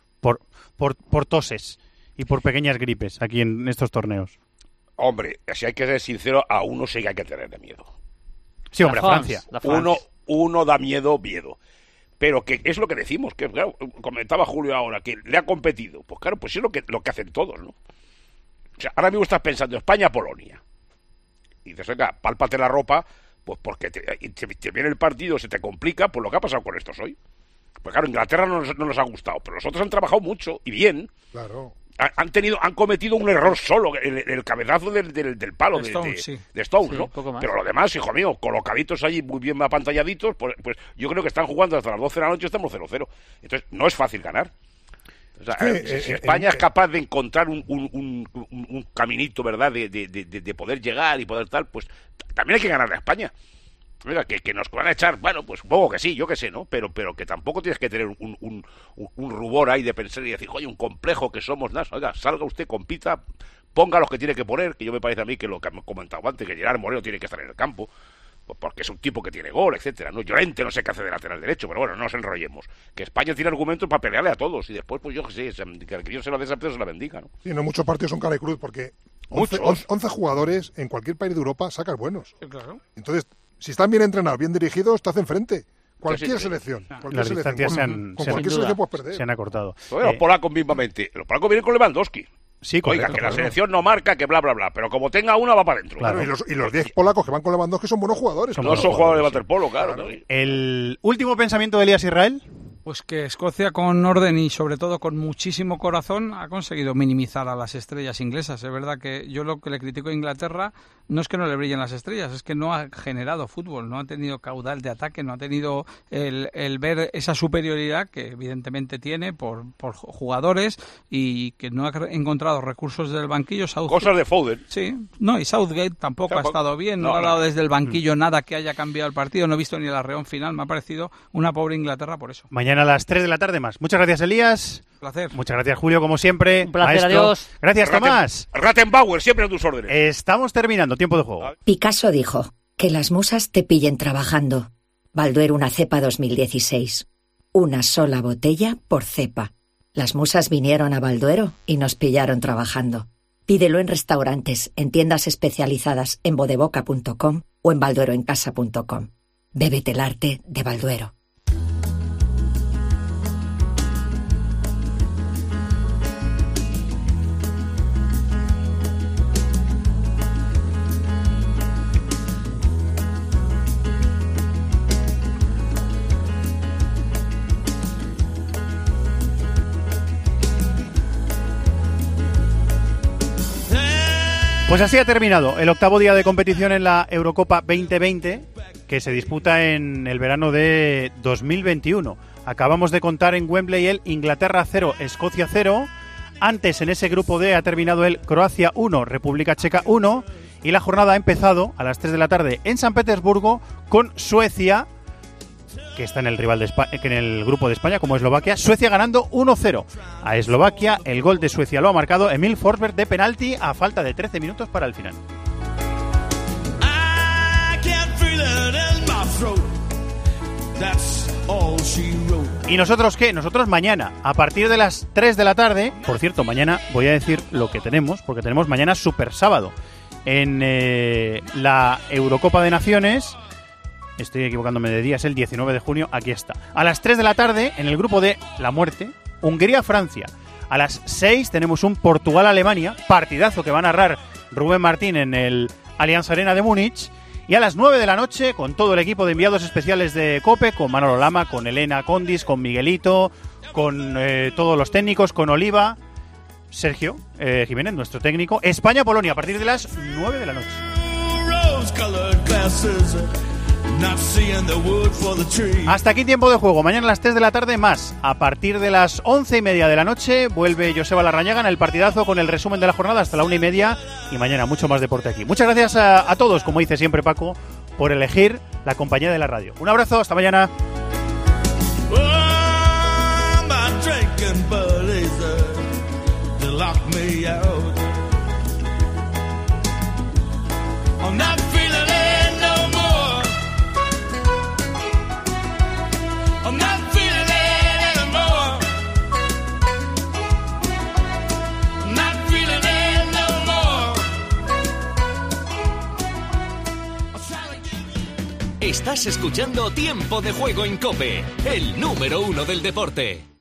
toses y por pequeñas gripes aquí en estos torneos. Hombre, si hay que ser sincero, a uno sí que hay que tenerle miedo. Sí, hombre, Francia. Uno da miedo. Pero que es lo que decimos, que claro, comentaba Julio ahora, que le ha competido. Pues claro, pues es lo que hacen todos, ¿no? O sea, ahora mismo estás pensando España-Polonia. Y dices, venga, pálpate la ropa, pues porque te viene el partido, se te complica, pues lo que ha pasado con estos hoy. Pues claro, Inglaterra no nos ha gustado, pero los otros han trabajado mucho y bien. Claro. han cometido un error solo, el cabezazo del palo de Stones, ¿no? Pero lo demás, hijo mío, colocaditos allí muy bien apantalladitos, pues yo creo que están jugando hasta las 12 de la noche, estamos 0-0. Entonces, no es fácil ganar. O sea, si España es capaz de encontrar un caminito, ¿verdad?, de poder llegar y poder tal, pues también hay que ganar a España. Mira, que nos van a echar, bueno, pues supongo que sí, yo que sé, ¿no? Pero que tampoco tienes que tener un rubor ahí de pensar y decir, oye, un complejo que somos, nada. Oiga, salga usted, compita, ponga los que tiene que poner, que yo me parece a mí que lo que hemos comentado antes, que Gerard Moreno tiene que estar en el campo, porque es un tipo que tiene gol, etcétera, ¿no? Llorente no sé qué hace de lateral derecho, pero bueno, no nos enrollemos. Que España tiene argumentos para pelearle a todos, y después, pues yo que sé, que Dios se la dé, se la bendiga, ¿no? Sí, no, muchos partidos son cara y cruz, porque 11 jugadores en cualquier país de Europa sacas buenos. Claro. Entonces, si están bien entrenados, bien dirigidos, te hacen frente. Cualquier selección. Las distancias con cualquier selección puedes perder. Se han acortado. Los polacos mismamente. Los polacos vienen con Lewandowski. Sí, oiga, que la selección no marca, que bla, bla, bla. Pero como tenga una, va para adentro. Claro, y los 10 polacos que van con Lewandowski son buenos jugadores. No son jugadores de waterpolo, claro. El último pensamiento de Elías Israel. Pues que Escocia con orden y sobre todo con muchísimo corazón ha conseguido minimizar a las estrellas inglesas. Es verdad que yo lo que le critico a Inglaterra no es que no le brillen las estrellas, es que no ha generado fútbol, no ha tenido caudal de ataque, no ha tenido el ver esa superioridad que evidentemente tiene por jugadores y que no ha encontrado recursos del banquillo. Cosas de Foden. Sí, no, y Southgate tampoco ha estado bien, no ha dado desde el banquillo nada que haya cambiado el partido, no he visto ni el arreón final, me ha parecido una pobre Inglaterra por eso. Mañana a las 3 de la tarde más. Muchas gracias, Elías. Un placer. Muchas gracias, Julio, como siempre. Un placer, Maestro. adiós. Gracias, Tomás. Rattenbauer, siempre a tus órdenes. Estamos terminando. Tiempo de juego. Picasso dijo, que las musas te pillen trabajando. Balduero una cepa 2016. Una sola botella por cepa. Las musas vinieron a Balduero y nos pillaron trabajando. Pídelo en restaurantes, en tiendas especializadas, en bodeboca.com o en baldueroencasa.com. Bébete el arte de Balduero. Pues así ha terminado el octavo día de competición en la Eurocopa 2020, que se disputa en el verano de 2021. Acabamos de contar en Wembley el Inglaterra 0, Escocia 0. Antes, en ese grupo D, ha terminado el Croacia 1, República Checa 1. Y la jornada ha empezado a las 3 de la tarde en San Petersburgo con Suecia, que está en el rival de España, que en el grupo de España, como Eslovaquia. Suecia ganando 1-0 a Eslovaquia. El gol de Suecia lo ha marcado Emil Forsberg de penalti a falta de 13 minutos para el final. ¿Y nosotros qué? Nosotros mañana, a partir de las 3 de la tarde, por cierto, mañana voy a decir lo que tenemos, porque tenemos mañana Super Sábado en la Eurocopa de Naciones. Estoy equivocándome de día, es el 19 de junio, aquí está. A las 3 de la tarde, en el grupo de la muerte, Hungría-Francia. A las 6 tenemos un Portugal-Alemania, partidazo que va a narrar Rubén Martín en el Allianz Arena de Múnich. Y a las 9 de la noche, con todo el equipo de enviados especiales de COPE, con Manolo Lama, con Elena Condis, con Miguelito, con todos los técnicos, con Oliva, Sergio Jiménez, nuestro técnico. España-Polonia, a partir de las 9 de la noche. Hasta aquí tiempo de juego. Mañana a las 3 de la tarde más. A partir de las 11:30 de la noche vuelve Joseba Larrañaga en el partidazo con el resumen de la jornada hasta la 1:30 y mañana mucho más deporte aquí. Muchas gracias a todos, como dice siempre Paco, por elegir la compañía de la radio. Un abrazo, hasta mañana. Estás escuchando Tiempo de Juego en COPE, el número 1 del deporte.